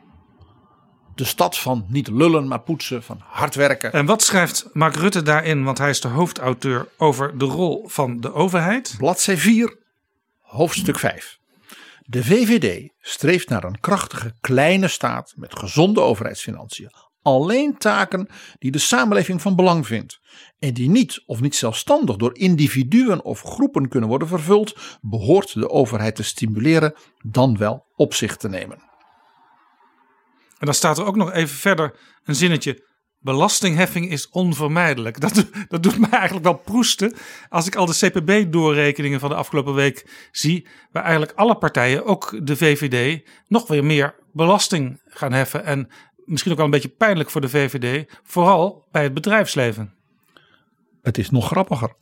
Speaker 6: De stad van niet lullen maar poetsen, van hard werken.
Speaker 5: En wat schrijft Mark Rutte daarin, want hij is de hoofdauteur over de rol van de overheid?
Speaker 6: Bladzij vier, hoofdstuk vijf. De V V D streeft naar een krachtige kleine staat met gezonde overheidsfinanciën. Alleen taken die de samenleving van belang vindt en die niet of niet zelfstandig door individuen of groepen kunnen worden vervuld, behoort de overheid te stimuleren, dan wel op zich te nemen.
Speaker 5: En dan staat er ook nog even verder een zinnetje. Belastingheffing is onvermijdelijk. Dat, dat doet mij eigenlijk wel proesten als ik al de C P B-doorrekeningen van de afgelopen week zie. Waar eigenlijk alle partijen, ook de V V D, nog weer meer belasting gaan heffen. En misschien ook wel een beetje pijnlijk voor de V V D. Vooral bij het bedrijfsleven.
Speaker 6: Het is nog grappiger.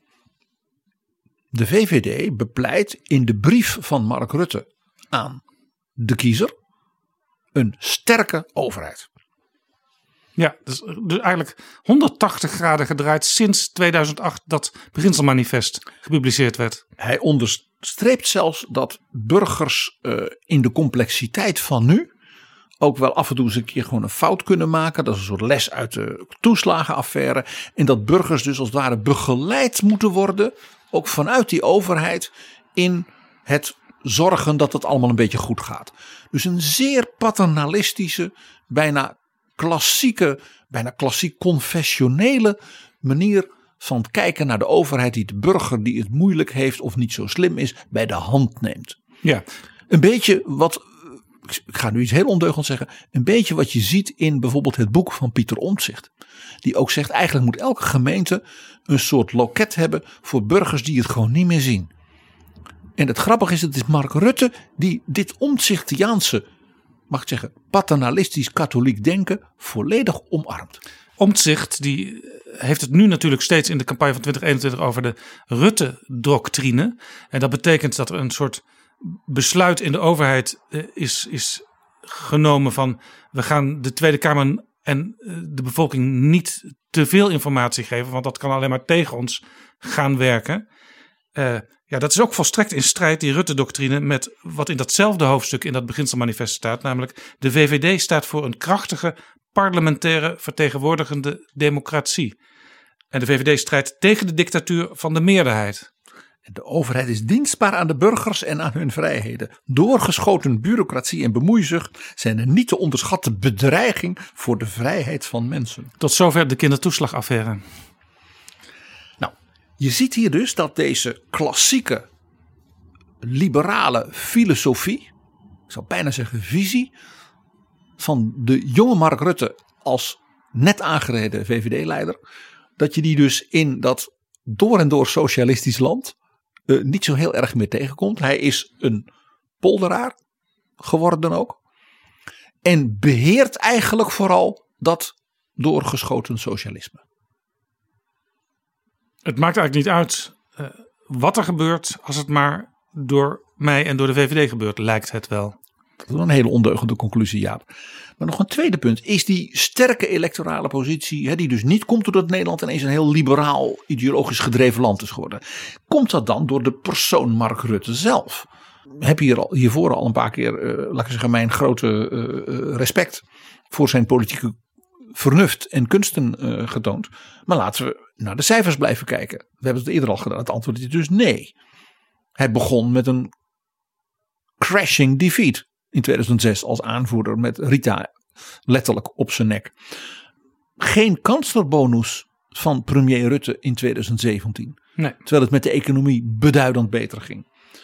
Speaker 6: De V V D bepleit in de brief van Mark Rutte aan de kiezer een sterke overheid.
Speaker 5: Ja, dus, dus eigenlijk honderdtachtig graden gedraaid sinds tweeduizend acht dat beginselmanifest gepubliceerd werd.
Speaker 6: Hij onderstreept zelfs dat burgers uh, in de complexiteit van nu ook wel af en toe eens een keer gewoon een fout kunnen maken. Dat is een soort les uit de toeslagenaffaire. En dat burgers dus als het ware begeleid moeten worden, ook vanuit die overheid, in het zorgen dat het allemaal een beetje goed gaat. Dus een zeer paternalistische, bijna klassieke, bijna klassiek confessionele manier van kijken naar de overheid die de burger die het moeilijk heeft of niet zo slim is bij de hand neemt.
Speaker 5: Ja.
Speaker 6: Een beetje wat, ik ga nu iets heel ondeugends zeggen, een beetje wat je ziet in bijvoorbeeld het boek van Pieter Omtzigt. Die ook zegt eigenlijk moet elke gemeente een soort loket hebben voor burgers die het gewoon niet meer zien. En het grappige is, het is Mark Rutte die dit Omtzigtiaanse, mag ik zeggen, paternalistisch katholiek denken volledig omarmt.
Speaker 5: Omtzigt die heeft het nu natuurlijk steeds in de campagne van twintig eenentwintig over de Rutte-doctrine. En dat betekent dat er een soort besluit in de overheid is, is genomen van we gaan de Tweede Kamer en de bevolking niet te veel informatie geven, want dat kan alleen maar tegen ons gaan werken. Uh, ja, dat is ook volstrekt in strijd, die Rutte-doctrine, met wat in datzelfde hoofdstuk in dat beginselmanifest staat. Namelijk de V V D staat voor een krachtige parlementaire vertegenwoordigende democratie. En de V V D strijdt tegen de dictatuur van de meerderheid.
Speaker 6: De overheid is dienstbaar aan de burgers en aan hun vrijheden. Doorgeschoten bureaucratie en bemoeizucht zijn een niet te onderschatten bedreiging voor de vrijheid van mensen.
Speaker 5: Tot zover de kindertoeslagaffaire.
Speaker 6: Nou, je ziet hier dus dat deze klassieke liberale filosofie, ik zou bijna zeggen visie, van de jonge Mark Rutte als net aangereden V V D-leider, dat je die dus in dat door en door socialistisch land uh, niet zo heel erg meer tegenkomt. Hij is een polderaar geworden ook. En beheert eigenlijk vooral dat doorgeschoten socialisme.
Speaker 5: Het maakt eigenlijk niet uit uh, wat er gebeurt, als het maar door mij en door de V V D gebeurt, lijkt het wel.
Speaker 6: Dat is een hele ondeugende conclusie, Jaap. Maar nog een tweede punt is die sterke electorale positie, hè, die dus niet komt doordat Nederland ineens een heel liberaal, ideologisch gedreven land is geworden. Komt dat dan door de persoon Mark Rutte zelf? Ik heb hier al, hiervoor al een paar keer, uh, laat ik zeggen, mijn grote uh, respect voor zijn politieke vernuft en kunsten uh, getoond. Maar laten we naar de cijfers blijven kijken. We hebben het eerder al gedaan. Het antwoord is dus nee. Hij begon met een crashing defeat in tweeduizend zes als aanvoerder met Rita letterlijk op zijn nek. Geen kanslerbonus van premier Rutte in tweeduizend zeventien.
Speaker 5: Nee.
Speaker 6: Terwijl het met de economie beduidend beter ging.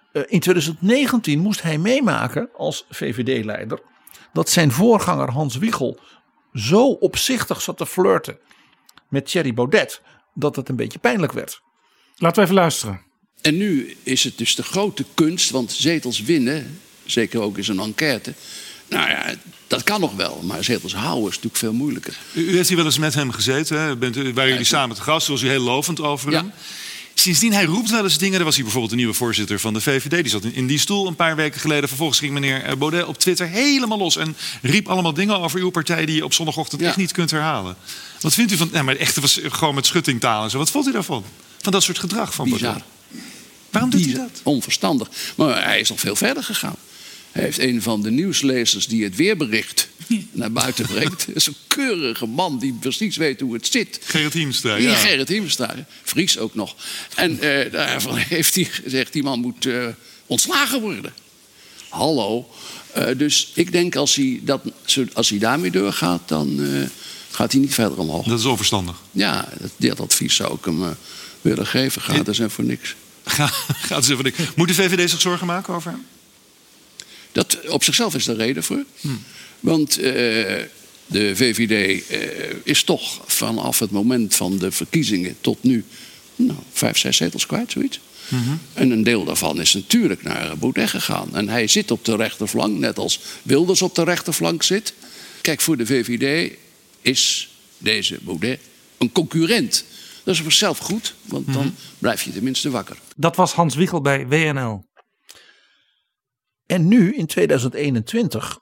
Speaker 6: uh, in twintig negentien moest hij meemaken als V V D-leider dat zijn voorganger Hans Wiegel zo opzichtig zat te flirten met Thierry Baudet dat het een beetje pijnlijk werd.
Speaker 5: Laten we even luisteren.
Speaker 11: En nu is het dus de grote kunst, want zetels winnen, zeker ook in zo'n enquête. Nou ja, dat kan nog wel, maar zetels houden is natuurlijk veel moeilijker.
Speaker 12: U, u heeft hier wel eens met hem gezeten, hè? Bent, waren jullie ja, samen te gast, was u heel lovend over hem. Ja. Sindsdien, hij roept wel eens dingen. Er was hier bijvoorbeeld de nieuwe voorzitter van de V V D. Die zat in, in die stoel een paar weken geleden. Vervolgens ging meneer Baudet op Twitter helemaal los. En riep allemaal dingen over uw partij die je op zondagochtend ja. echt niet kunt herhalen. Wat vindt u van... Nou, maar echt, het was gewoon met schuttingtaal en zo. Wat vond u daarvan? Van dat soort gedrag van Bizar. Baudet? Waarom doet hij dat?
Speaker 11: Onverstandig. Maar hij is nog veel verder gegaan. Hij heeft een van de nieuwslezers die het weerbericht naar buiten brengt. Dat is een keurige man die precies weet hoe het zit.
Speaker 12: Gerrit Hiemstra,
Speaker 11: ja.
Speaker 12: ja.
Speaker 11: Gerrit Hiemstra, Fries ook nog. En uh, daarvan heeft hij gezegd, die man moet uh, ontslagen worden. Hallo. Uh, dus ik denk als hij, dat, als hij daarmee doorgaat, dan uh, gaat hij niet verder omhoog.
Speaker 12: Dat is onverstandig.
Speaker 11: Ja, dat, dat advies zou ik hem uh, willen geven. Gaat er zijn voor niks.
Speaker 12: Ga, gaat er voor niks. Moet de V V D zich zorgen maken over hem?
Speaker 11: Dat, op zichzelf is daar reden voor. Hmm. Want uh, de V V D uh, is toch vanaf het moment van de verkiezingen tot nu nou, vijf, zes zetels kwijt, zoiets. Mm-hmm. En een deel daarvan is natuurlijk naar Baudet gegaan. En hij zit op de rechterflank, net als Wilders op de rechterflank zit. Kijk, voor de V V D is deze Baudet een concurrent. Dat is voor zichzelf goed, want mm-hmm. dan blijf je tenminste wakker.
Speaker 5: Dat was Hans Wiegel bij W N L.
Speaker 6: En nu in tweeduizend eenentwintig,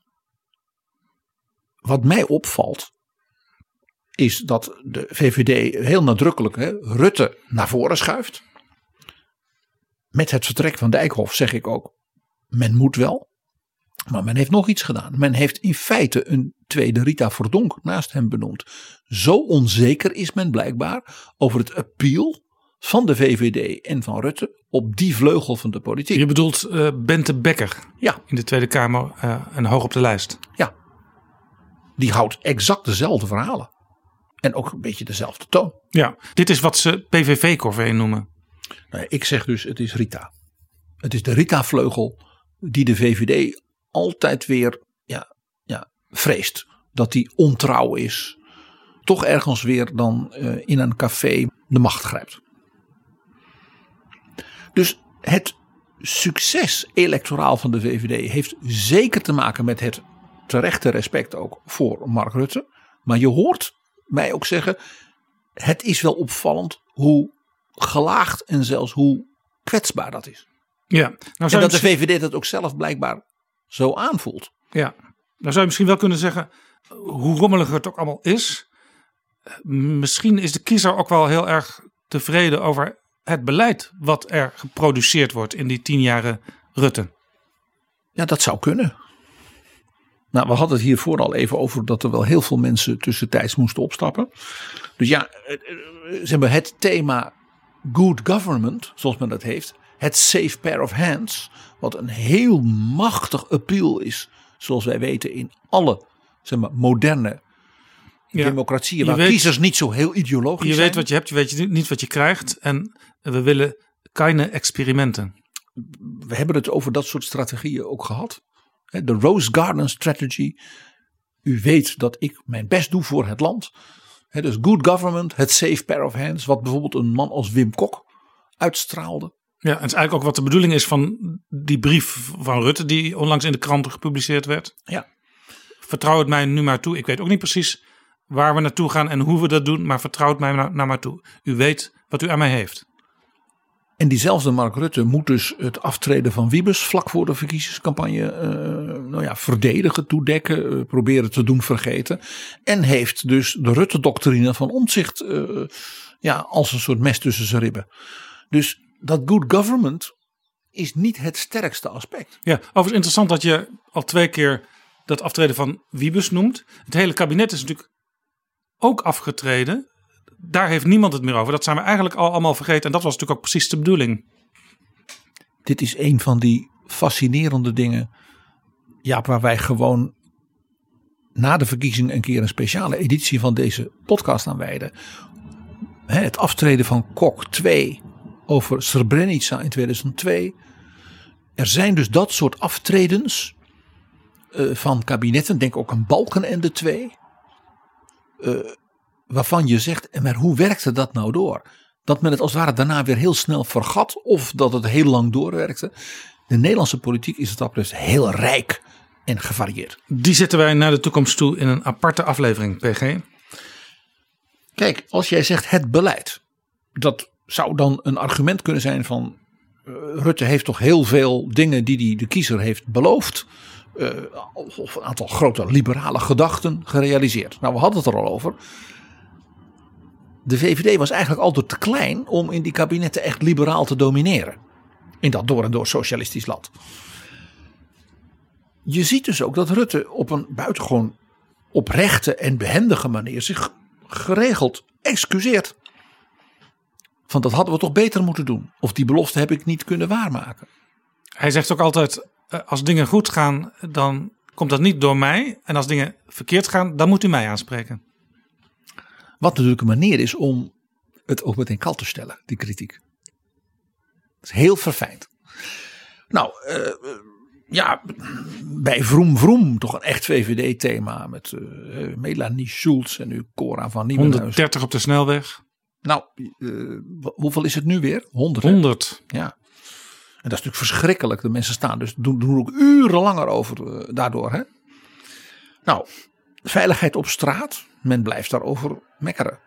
Speaker 6: wat mij opvalt, is dat de V V D heel nadrukkelijk hè, Rutte naar voren schuift. Met het vertrek van Dijkhoff zeg ik ook, men moet wel. Maar men heeft nog iets gedaan. Men heeft in feite een tweede Rita Verdonk naast hem benoemd. Zo onzeker is men blijkbaar over het appeal van de V V D en van Rutte op die vleugel van de politiek.
Speaker 5: Je bedoelt uh, Bente Bekker
Speaker 6: ja.
Speaker 5: in de Tweede Kamer uh, en hoog op de lijst.
Speaker 6: Ja, die houdt exact dezelfde verhalen. En ook een beetje dezelfde toon.
Speaker 5: Ja, dit is wat ze P V V-corvée noemen.
Speaker 6: Nou, ik zeg dus het is Rita. Het is de Rita-vleugel die de V V D altijd weer ja, ja, vreest. Dat die ontrouw is. Toch ergens weer dan uh, in een café de macht grijpt. Dus het succes electoraal van de V V D heeft zeker te maken met het terechte respect ook voor Mark Rutte. Maar je hoort mij ook zeggen, het is wel opvallend hoe gelaagd en zelfs hoe kwetsbaar dat is.
Speaker 5: Ja, nou
Speaker 6: en dat de V V D dat ook zelf blijkbaar zo aanvoelt.
Speaker 5: Ja, nou zou je misschien wel kunnen zeggen, hoe rommelig het ook allemaal is. Misschien is de kiezer ook wel heel erg tevreden over het beleid wat er geproduceerd wordt in die tien jaren Rutte.
Speaker 6: Ja, dat zou kunnen. Nou, we hadden het hiervoor al even over dat er wel heel veel mensen tussentijds moesten opstappen. Dus ja, zeg maar, het thema good government, zoals men dat heeft. Het safe pair of hands, wat een heel machtig appeal is. Zoals wij weten in alle zeg maar, moderne ja, democratieën. Waar weet, kiezers niet zo heel ideologisch
Speaker 5: je
Speaker 6: zijn.
Speaker 5: Je weet wat je hebt, je weet niet wat je krijgt. En we willen keine experimenten.
Speaker 6: We hebben het over dat soort strategieën ook gehad. De Rose Garden Strategy. U weet dat ik mijn best doe voor het land. Dus good government, het safe pair of hands. Wat bijvoorbeeld een man als Wim Kok uitstraalde.
Speaker 5: Ja, en het is eigenlijk ook wat de bedoeling is van die brief van Rutte die onlangs in de kranten gepubliceerd werd.
Speaker 6: Ja.
Speaker 5: Vertrouw het mij nu maar toe. Ik weet ook niet precies waar we naartoe gaan en hoe we dat doen, maar vertrouw het mij naar, naar maar toe. U weet wat u aan mij heeft.
Speaker 6: En diezelfde Mark Rutte moet dus het aftreden van Wiebes vlak voor de verkiezingscampagne uh, nou ja, verdedigen, toedekken, uh, proberen te doen vergeten. En heeft dus de Rutte-doctrine van Omtzigt uh, ja, als een soort mes tussen zijn ribben. Dus dat good government is niet het sterkste aspect.
Speaker 5: Ja, overigens interessant dat je al twee keer dat aftreden van Wiebes noemt. Het hele kabinet is natuurlijk ook afgetreden. Daar heeft niemand het meer over. Dat zijn we eigenlijk al allemaal vergeten. En dat was natuurlijk ook precies de bedoeling.
Speaker 6: Dit is een van die fascinerende dingen. Ja, waar wij gewoon na de verkiezing een keer een speciale editie van deze podcast aan wijden. Het aftreden van Kok twee over Srebrenica in tweeduizend twee. er zijn dus dat soort aftredens uh, van kabinetten. Denk ook aan Balkenende twee. Uh, waarvan je zegt, maar hoe werkte dat nou door? Dat men het als het ware daarna weer heel snel vergat. Of dat het heel lang doorwerkte. De Nederlandse politiek is het dat dus heel rijk en gevarieerd.
Speaker 5: Die zetten wij naar de toekomst toe in een aparte aflevering, P G.
Speaker 6: Kijk, als jij zegt het beleid. Dat zou dan een argument kunnen zijn van uh, Rutte heeft toch heel veel dingen die hij de kiezer heeft beloofd. Uh, of een aantal grote liberale gedachten gerealiseerd. Nou, we hadden het er al over. De V V D was eigenlijk altijd te klein om in die kabinetten echt liberaal te domineren. In dat door en door socialistisch land. Je ziet dus ook dat Rutte op een buitengewoon oprechte en behendige manier zich geregeld excuseert. Van dat hadden we toch beter moeten doen. Of die belofte heb ik niet kunnen waarmaken.
Speaker 5: Hij zegt ook altijd, als dingen goed gaan, dan komt dat niet door mij. En als dingen verkeerd gaan, dan moet u mij aanspreken.
Speaker 6: Wat natuurlijk een manier is om het ook meteen kalt te stellen, die kritiek. Dat is heel verfijnd. Nou, uh, ja, bij Vroom Vroom toch een echt V V D-thema met uh, Melanie Schultz en nu Cora van Nieuwenhuizen.
Speaker 5: honderddertig op de snelweg.
Speaker 6: Nou, uh, hoeveel is het nu weer? honderd.
Speaker 5: honderd.
Speaker 6: Ja. En dat is natuurlijk verschrikkelijk. De mensen staan dus doen, doen ook uren langer over uh, daardoor. Hè? Nou, veiligheid op straat. Men blijft daarover mekkeren.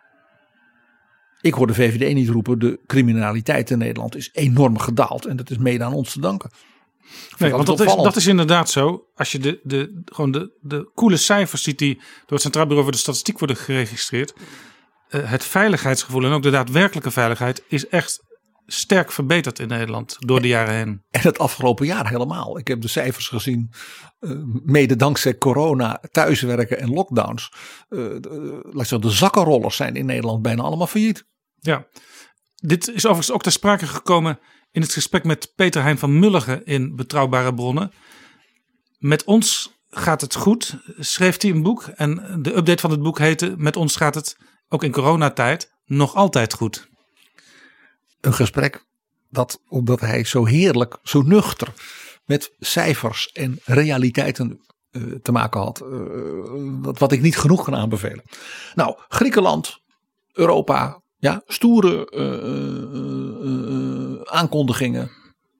Speaker 6: Ik hoor de V V D niet roepen. De criminaliteit in Nederland is enorm gedaald. En dat is mede aan ons te danken.
Speaker 5: Nee, want dat is, dat is inderdaad zo. Als je de, de, gewoon de, de coole cijfers ziet die door het Centraal Bureau voor de Statistiek worden geregistreerd. Uh, het veiligheidsgevoel en ook de daadwerkelijke veiligheid is echt sterk verbeterd in Nederland door de jaren heen.
Speaker 6: En het afgelopen jaar helemaal. Ik heb de cijfers gezien. Uh, mede dankzij corona, thuiswerken en lockdowns. Uh, de, laat ik zeggen, de zakkenrollers zijn in Nederland bijna allemaal failliet.
Speaker 5: Ja, dit is overigens ook ter sprake gekomen in het gesprek met Peter Hein van Mulligen in Betrouwbare Bronnen. Met ons gaat het goed, schreef hij een boek. En de update van het boek heette Met ons gaat het, ook in coronatijd, nog altijd goed.
Speaker 6: Een gesprek dat, omdat hij zo heerlijk, zo nuchter met cijfers en realiteiten uh, te maken had. Uh, dat wat ik niet genoeg kan aanbevelen. Nou, Griekenland, Europa, ja, stoere uh, uh, uh, aankondigingen.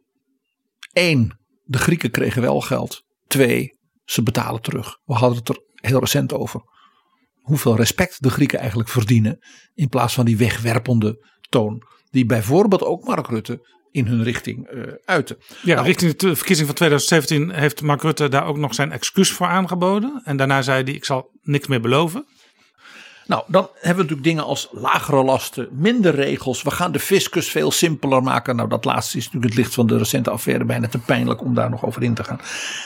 Speaker 6: Eén, de Grieken kregen wel geld. Twee, ze betalen terug. We hadden het er heel recent over. Hoeveel respect de Grieken eigenlijk verdienen. In plaats van die wegwerpende toon. Die bijvoorbeeld ook Mark Rutte in hun richting uh, uiten.
Speaker 5: Ja,
Speaker 6: nou,
Speaker 5: richting de verkiezing van twintig zeventien heeft Mark Rutte daar ook nog zijn excuus voor aangeboden. En daarna zei hij, ik zal niks meer beloven.
Speaker 6: Nou, dan hebben we natuurlijk dingen als lagere lasten, minder regels. We gaan de fiscus veel simpeler maken. Nou, dat laatste is natuurlijk het licht van de recente affaire bijna te pijnlijk om daar nog over in te gaan.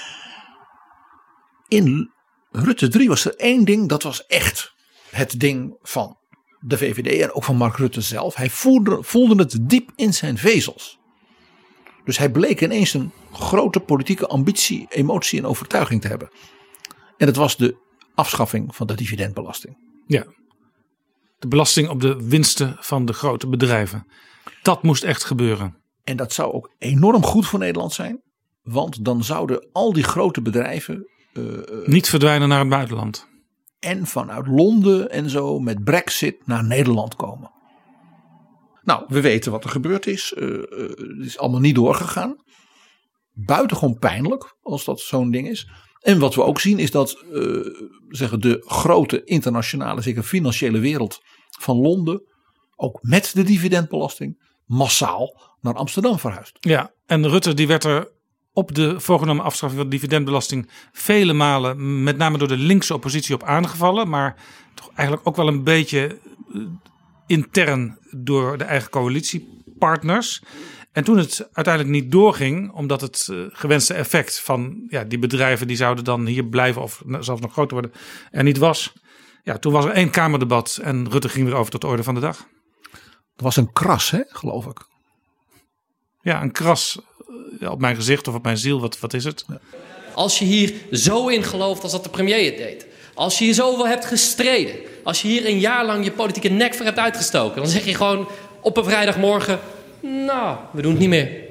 Speaker 6: In Rutte drie was er één ding, dat was echt het ding van de V V D en ook van Mark Rutte zelf. Hij voelde, voelde het diep in zijn vezels. Dus hij bleek ineens een grote politieke ambitie, emotie en overtuiging te hebben. En dat was de afschaffing van de dividendbelasting.
Speaker 5: Ja, de belasting op de winsten van de grote bedrijven. Dat moest echt gebeuren.
Speaker 6: En dat zou ook enorm goed voor Nederland zijn. Want dan zouden al die grote bedrijven Uh,
Speaker 5: niet verdwijnen naar het buitenland.
Speaker 6: En vanuit Londen en zo met Brexit naar Nederland komen. Nou, we weten wat er gebeurd is. Uh, uh, het is allemaal niet doorgegaan. Buitengewoon pijnlijk als dat zo'n ding is. En wat we ook zien is dat uh, zeggen de grote internationale, zeker financiële wereld van Londen, ook met de dividendbelasting, massaal naar Amsterdam verhuist.
Speaker 5: Ja, en Rutte die werd er op de voorgenomen afschaffing van de dividendbelasting vele malen, met name door de linkse oppositie, op aangevallen. Maar toch eigenlijk ook wel een beetje intern door de eigen coalitiepartners. En toen het uiteindelijk niet doorging, omdat het uh, gewenste effect van ja, die bedrijven die zouden dan hier blijven of zelfs nog groter worden, er niet was. Ja, toen was er één kamerdebat en Rutte ging weer over tot de orde van de dag.
Speaker 6: Dat was een kras, hè, geloof ik.
Speaker 5: Ja, een kras op mijn gezicht of op mijn ziel, wat, wat is het?
Speaker 13: Als je hier zo in gelooft als dat de premier het deed. Als je hier zoveel hebt gestreden. Als je hier een jaar lang je politieke nek voor hebt uitgestoken. Dan zeg je gewoon op een vrijdagmorgen, nou, we doen het niet meer.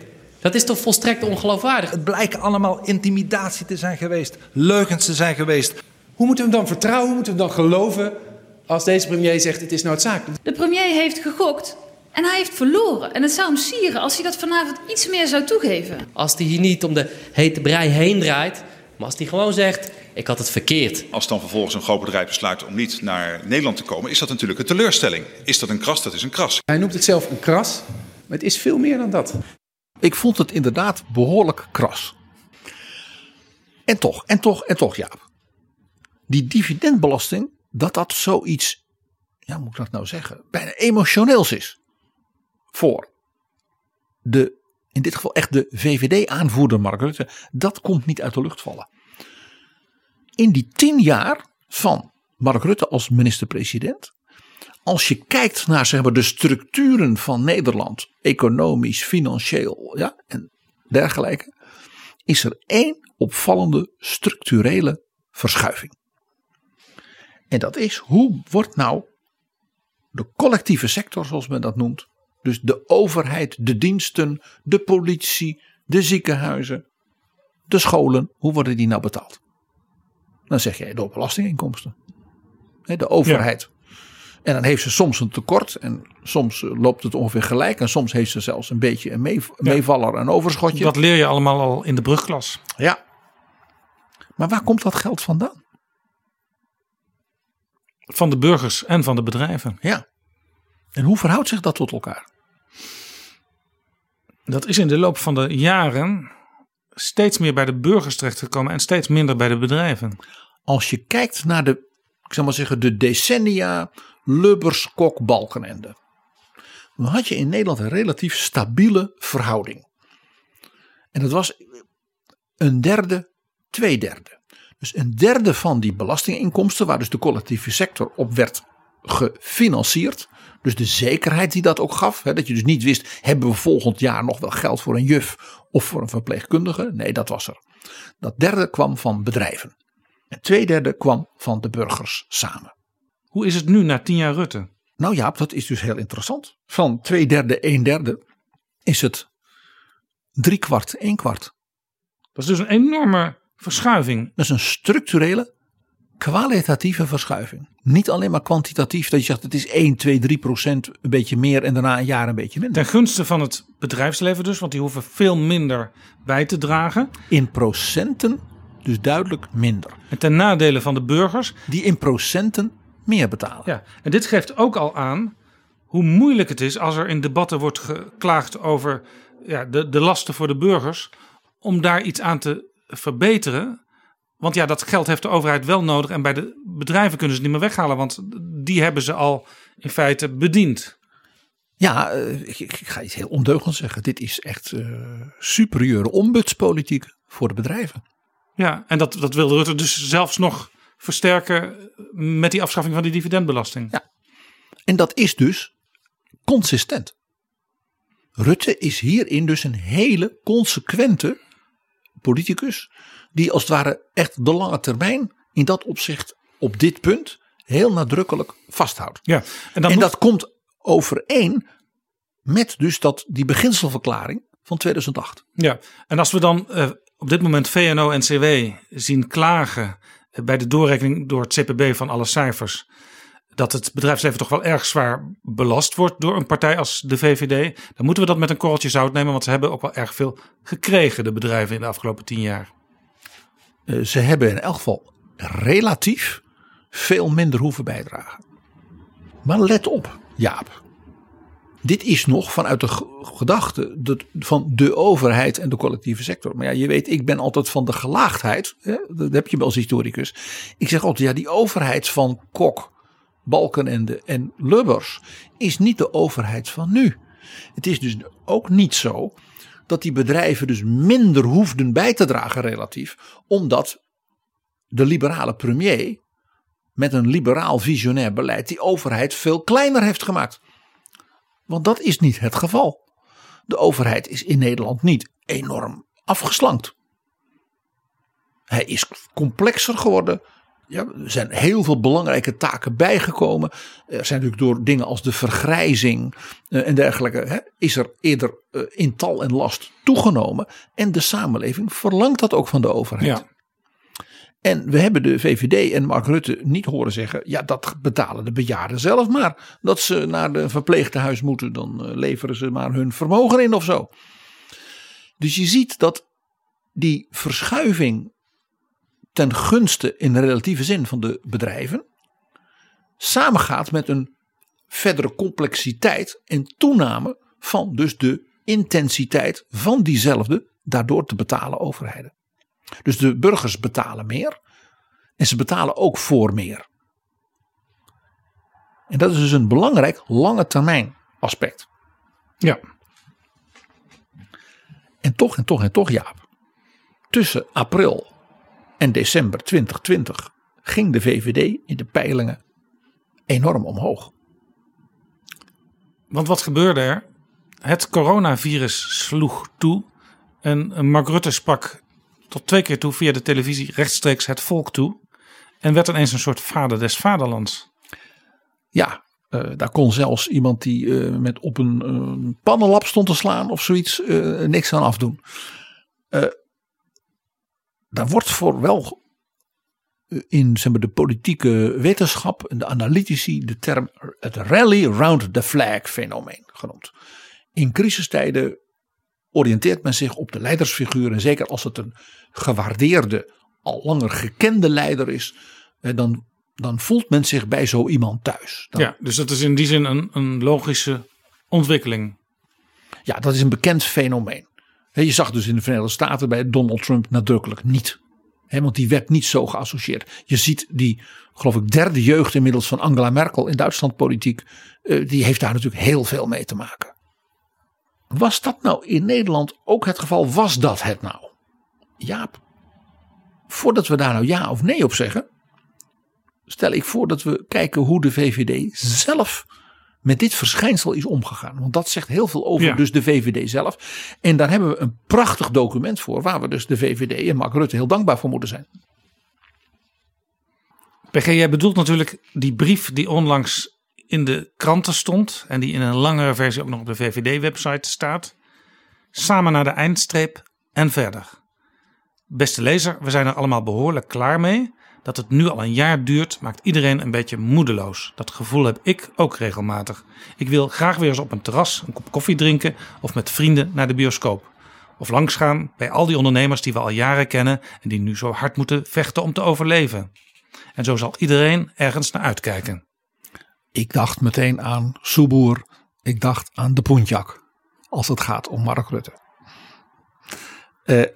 Speaker 13: Dat is toch volstrekt ongeloofwaardig?
Speaker 14: Het blijken allemaal intimidatie te zijn geweest, leugens te zijn geweest. Hoe moeten we hem dan vertrouwen, hoe moeten we hem dan geloven als deze premier zegt het is noodzakelijk?
Speaker 15: De premier heeft gegokt en hij heeft verloren. En het zou hem sieren als hij dat vanavond iets meer zou toegeven.
Speaker 13: Als hij hier niet om de hete brei heen draait, maar als hij gewoon zegt, ik had het verkeerd.
Speaker 3: Als dan vervolgens een groot bedrijf besluit om niet naar Nederland te komen, is dat natuurlijk een teleurstelling. Is dat een kras? Dat is een kras.
Speaker 14: Hij noemt het zelf een kras, maar het is veel meer dan dat.
Speaker 6: Ik vond het inderdaad behoorlijk kras. En toch, en toch, en toch Jaap. Die dividendbelasting, dat dat zoiets, ja, moet ik dat nou zeggen, bijna emotioneels is. Voor de, in dit geval echt de V V D-aanvoerder Mark Rutte. Dat komt niet uit de lucht vallen. In die tien jaar van Mark Rutte als minister-president, als je kijkt naar zeg maar, de structuren van Nederland, economisch, financieel ja, en dergelijke, is er één opvallende structurele verschuiving. En dat is, hoe wordt nou de collectieve sector, zoals men dat noemt, dus de overheid, de diensten, de politie, de ziekenhuizen, de scholen, hoe worden die nou betaald? Dan zeg jij door belastinginkomsten. De overheid. Ja. En dan heeft ze soms een tekort en soms loopt het ongeveer gelijk en soms heeft ze zelfs een beetje een meevaller, een overschotje.
Speaker 5: Dat leer je allemaal al in de brugklas.
Speaker 6: Ja. Maar waar komt dat geld vandaan?
Speaker 5: Van de burgers en van de bedrijven.
Speaker 6: Ja. En hoe verhoudt zich dat tot elkaar?
Speaker 5: Dat is in de loop van de jaren steeds meer bij de burgers terechtgekomen en steeds minder bij de bedrijven.
Speaker 6: Als je kijkt naar de, ik zal maar zeggen, de decennia Lubbers, Kok, Balkenende, dan had je in Nederland een relatief stabiele verhouding. En dat was een derde, twee derde. Dus een derde van die belastinginkomsten, waar dus de collectieve sector op werd gefinancierd. Dus de zekerheid die dat ook gaf. Hè, dat je dus niet wist, hebben we volgend jaar nog wel geld voor een juf of voor een verpleegkundige? Nee, dat was er. Dat derde kwam van bedrijven. En twee derde kwam van de burgers samen.
Speaker 5: Hoe is het nu na tien jaar Rutte?
Speaker 6: Nou ja, dat is dus heel interessant. Van twee derde, een derde is het drie kwart, een kwart.
Speaker 5: Dat is dus een enorme verschuiving.
Speaker 6: Dat is een structurele, kwalitatieve verschuiving. Niet alleen maar kwantitatief, dat je zegt het is één, twee, drie procent een beetje meer en daarna een jaar een beetje minder.
Speaker 5: Ten gunste van het bedrijfsleven dus, want die hoeven veel minder bij te dragen.
Speaker 6: In procenten dus duidelijk minder.
Speaker 5: En ten nadele van de burgers.
Speaker 6: Die in procenten meer betalen.
Speaker 5: Ja, en dit geeft ook al aan hoe moeilijk het is als er in debatten wordt geklaagd over ja, de, de lasten voor de burgers, om daar iets aan te verbeteren. Want ja, dat geld heeft de overheid wel nodig en bij de bedrijven kunnen ze het niet meer weghalen, want die hebben ze al in feite bediend.
Speaker 6: Ja, ik, ik ga iets heel ondeugends zeggen. Dit is echt uh, superieure ombudspolitiek voor de bedrijven.
Speaker 5: Ja, en dat, dat wilde Rutte dus zelfs nog versterken met die afschaffing van die dividendbelasting.
Speaker 6: Ja, en dat is dus consistent. Rutte is hierin dus een hele consequente politicus, die als het ware echt de lange termijn in dat opzicht op dit punt heel nadrukkelijk vasthoudt.
Speaker 5: Ja, en dan
Speaker 6: en
Speaker 5: moet...
Speaker 6: dat komt overeen met dus dat, die beginselverklaring van tweeduizend acht.
Speaker 5: Ja, en als we dan uh, op dit moment V N O en C W zien klagen uh, bij de doorrekening door het C P B van alle cijfers, dat het bedrijfsleven toch wel erg zwaar belast wordt door een partij als de V V D, dan moeten we dat met een korreltje zout nemen, want ze hebben ook wel erg veel gekregen, de bedrijven in de afgelopen tien jaar.
Speaker 6: Uh, ze hebben in elk geval relatief veel minder hoeven bijdragen. Maar let op, Jaap. Dit is nog vanuit de gedachte van de overheid en de collectieve sector. Maar ja, je weet, ik ben altijd van de gelaagdheid. Hè? Dat heb je wel als historicus. Ik zeg altijd, ja, die overheid van Kok, Balkenende en Lubbers is niet de overheid van nu. Het is dus ook niet zo dat die bedrijven dus minder hoefden bij te dragen relatief, omdat de liberale premier met een liberaal visionair beleid die overheid veel kleiner heeft gemaakt. Want dat is niet het geval. De overheid is in Nederland niet enorm afgeslankt. Hij is complexer geworden Ja, er zijn heel veel belangrijke taken bijgekomen. Er zijn natuurlijk door dingen als de vergrijzing uh, en dergelijke. Hè, is er eerder uh, in tal en last toegenomen. En de samenleving verlangt dat ook van de overheid.
Speaker 5: Ja.
Speaker 6: En we hebben de V V D en Mark Rutte niet horen zeggen. Ja, dat betalen de bejaarden zelf maar. Dat ze naar de verpleegtehuis moeten. Dan uh, leveren ze maar hun vermogen in of zo. Dus je ziet dat die verschuiving ten gunste in relatieve zin van de bedrijven samengaat met een verdere complexiteit en toename van dus de intensiteit van diezelfde daardoor te betalen overheden. Dus de burgers betalen meer en ze betalen ook voor meer. En dat is dus een belangrijk lange termijn aspect.
Speaker 5: Ja.
Speaker 6: En toch en toch en toch Jaap, tussen april en december twintig twintig ging de V V D in de peilingen enorm omhoog.
Speaker 5: Want wat gebeurde er? Het coronavirus sloeg toe. En Mark Rutte sprak tot twee keer toe via de televisie rechtstreeks het volk toe. En werd ineens een soort vader des vaderlands.
Speaker 6: Ja, uh, daar kon zelfs iemand die uh, met op een uh, pannenlap stond te slaan of zoiets uh, niks aan afdoen. Uh, daar wordt voor wel in zeg maar, de politieke wetenschap en de analytici de term het rally round the flag fenomeen genoemd. In crisistijden oriënteert men zich op de leidersfiguur en zeker als het een gewaardeerde, al langer gekende leider is, dan, dan voelt men zich bij zo iemand thuis. Dan,
Speaker 5: ja, dus dat is in die zin een, een logische ontwikkeling.
Speaker 6: Ja, dat is een bekend fenomeen. Je zag dus in de Verenigde Staten bij Donald Trump nadrukkelijk niet. He, want die werd niet zo geassocieerd. Je ziet die, geloof ik, derde jeugd inmiddels van Angela Merkel in Duitsland politiek. Uh, die heeft daar natuurlijk heel veel mee te maken. Was dat nou in Nederland ook het geval? Was dat het nou? Jaap, voordat we daar nou ja of nee op zeggen, stel ik voor dat we kijken hoe de V V D zelf met dit verschijnsel is omgegaan. Want dat zegt heel veel over ja. dus de V V D zelf. En daar hebben we een prachtig document voor, waar we dus de V V D en Mark Rutte heel dankbaar voor moeten zijn.
Speaker 5: P G, jij bedoelt natuurlijk die brief die onlangs in de kranten stond en die in een langere versie ook nog op de V V D-website staat. Samen naar de eindstreep en verder. Beste lezer, we zijn er allemaal behoorlijk klaar mee. Dat het nu al een jaar duurt, maakt iedereen een beetje moedeloos. Dat gevoel heb ik ook regelmatig. Ik wil graag weer eens op een terras een kop koffie drinken of met vrienden naar de bioscoop. Of langsgaan bij al die ondernemers die we al jaren kennen en die nu zo hard moeten vechten om te overleven. En zo zal iedereen ergens naar uitkijken.
Speaker 6: Ik dacht meteen aan Soeboer. Ik dacht aan de Pontiac. Als het gaat om Mark Rutte. Uh,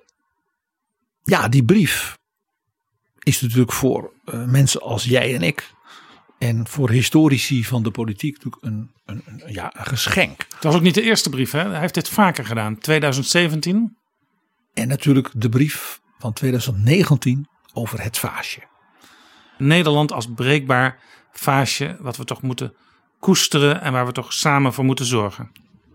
Speaker 6: ja, die brief is natuurlijk voor uh, mensen als jij en ik. En voor historici van de politiek natuurlijk een, een, een, ja, een geschenk.
Speaker 5: Het was ook niet de eerste brief, hè? Hij heeft dit vaker gedaan. twintig zeventien.
Speaker 6: En natuurlijk de brief van twintig negentien over het vaasje.
Speaker 5: Nederland als breekbaar vaasje wat we toch moeten koesteren en waar we toch samen voor moeten zorgen.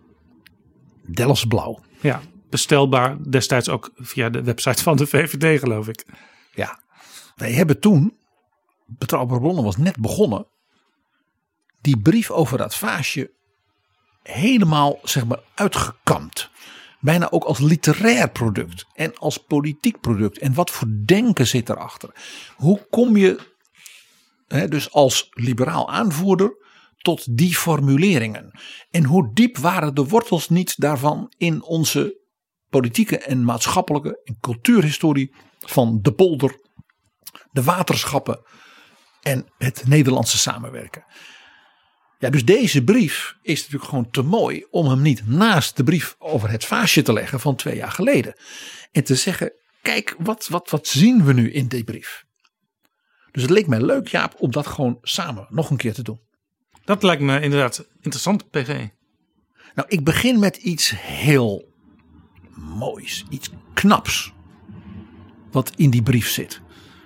Speaker 6: Delfts blauw.
Speaker 5: Ja, bestelbaar destijds ook via de website van de V V D, geloof ik.
Speaker 6: Ja, wij hebben toen, Betrouwbare Bronnen was net begonnen, die brief over dat vaasje helemaal zeg maar uitgekamd. Bijna ook als literair product en als politiek product. En wat voor denken zit erachter? Hoe kom je hè, dus als liberaal aanvoerder tot die formuleringen? En hoe diep waren de wortels niet daarvan in onze politieke en maatschappelijke en cultuurhistorie van de polder, de waterschappen en het Nederlandse samenwerken? Ja, dus deze brief is natuurlijk gewoon te mooi om hem niet naast de brief over het vaasje te leggen van twee jaar geleden. En te zeggen, kijk, wat, wat, wat zien we nu in die brief? Dus het leek mij leuk, Jaap, om dat gewoon samen nog een keer te doen.
Speaker 5: Dat lijkt me inderdaad interessant, P G.
Speaker 6: Nou, ik begin met iets heel moois, iets knaps, wat in die brief zit.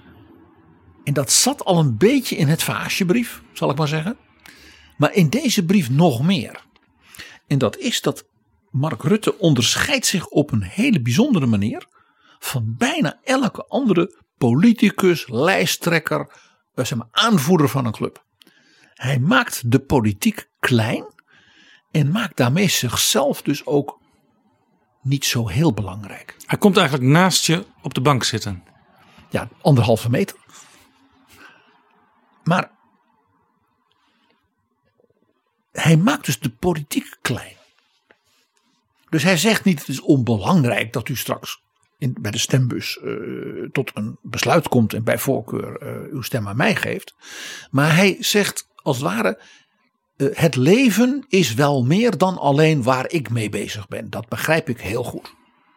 Speaker 6: En dat zat al een beetje in het vaasjebrief, zal ik maar zeggen. Maar in deze brief nog meer. En dat is dat Mark Rutte onderscheidt zich op een hele bijzondere manier van bijna elke andere politicus, lijsttrekker, uh, zeg maar, aanvoerder van een club. Hij maakt de politiek klein en maakt daarmee zichzelf dus ook niet zo heel belangrijk.
Speaker 5: Hij komt eigenlijk naast je op de bank zitten.
Speaker 6: Ja, anderhalve meter. Maar hij maakt dus de politiek klein. Dus hij zegt niet: het is onbelangrijk dat u straks in, bij de stembus uh, tot een besluit komt en bij voorkeur uh, uw stem aan mij geeft. Maar hij zegt als het ware: uh, het leven is wel meer dan alleen waar ik mee bezig ben. Dat begrijp ik heel goed.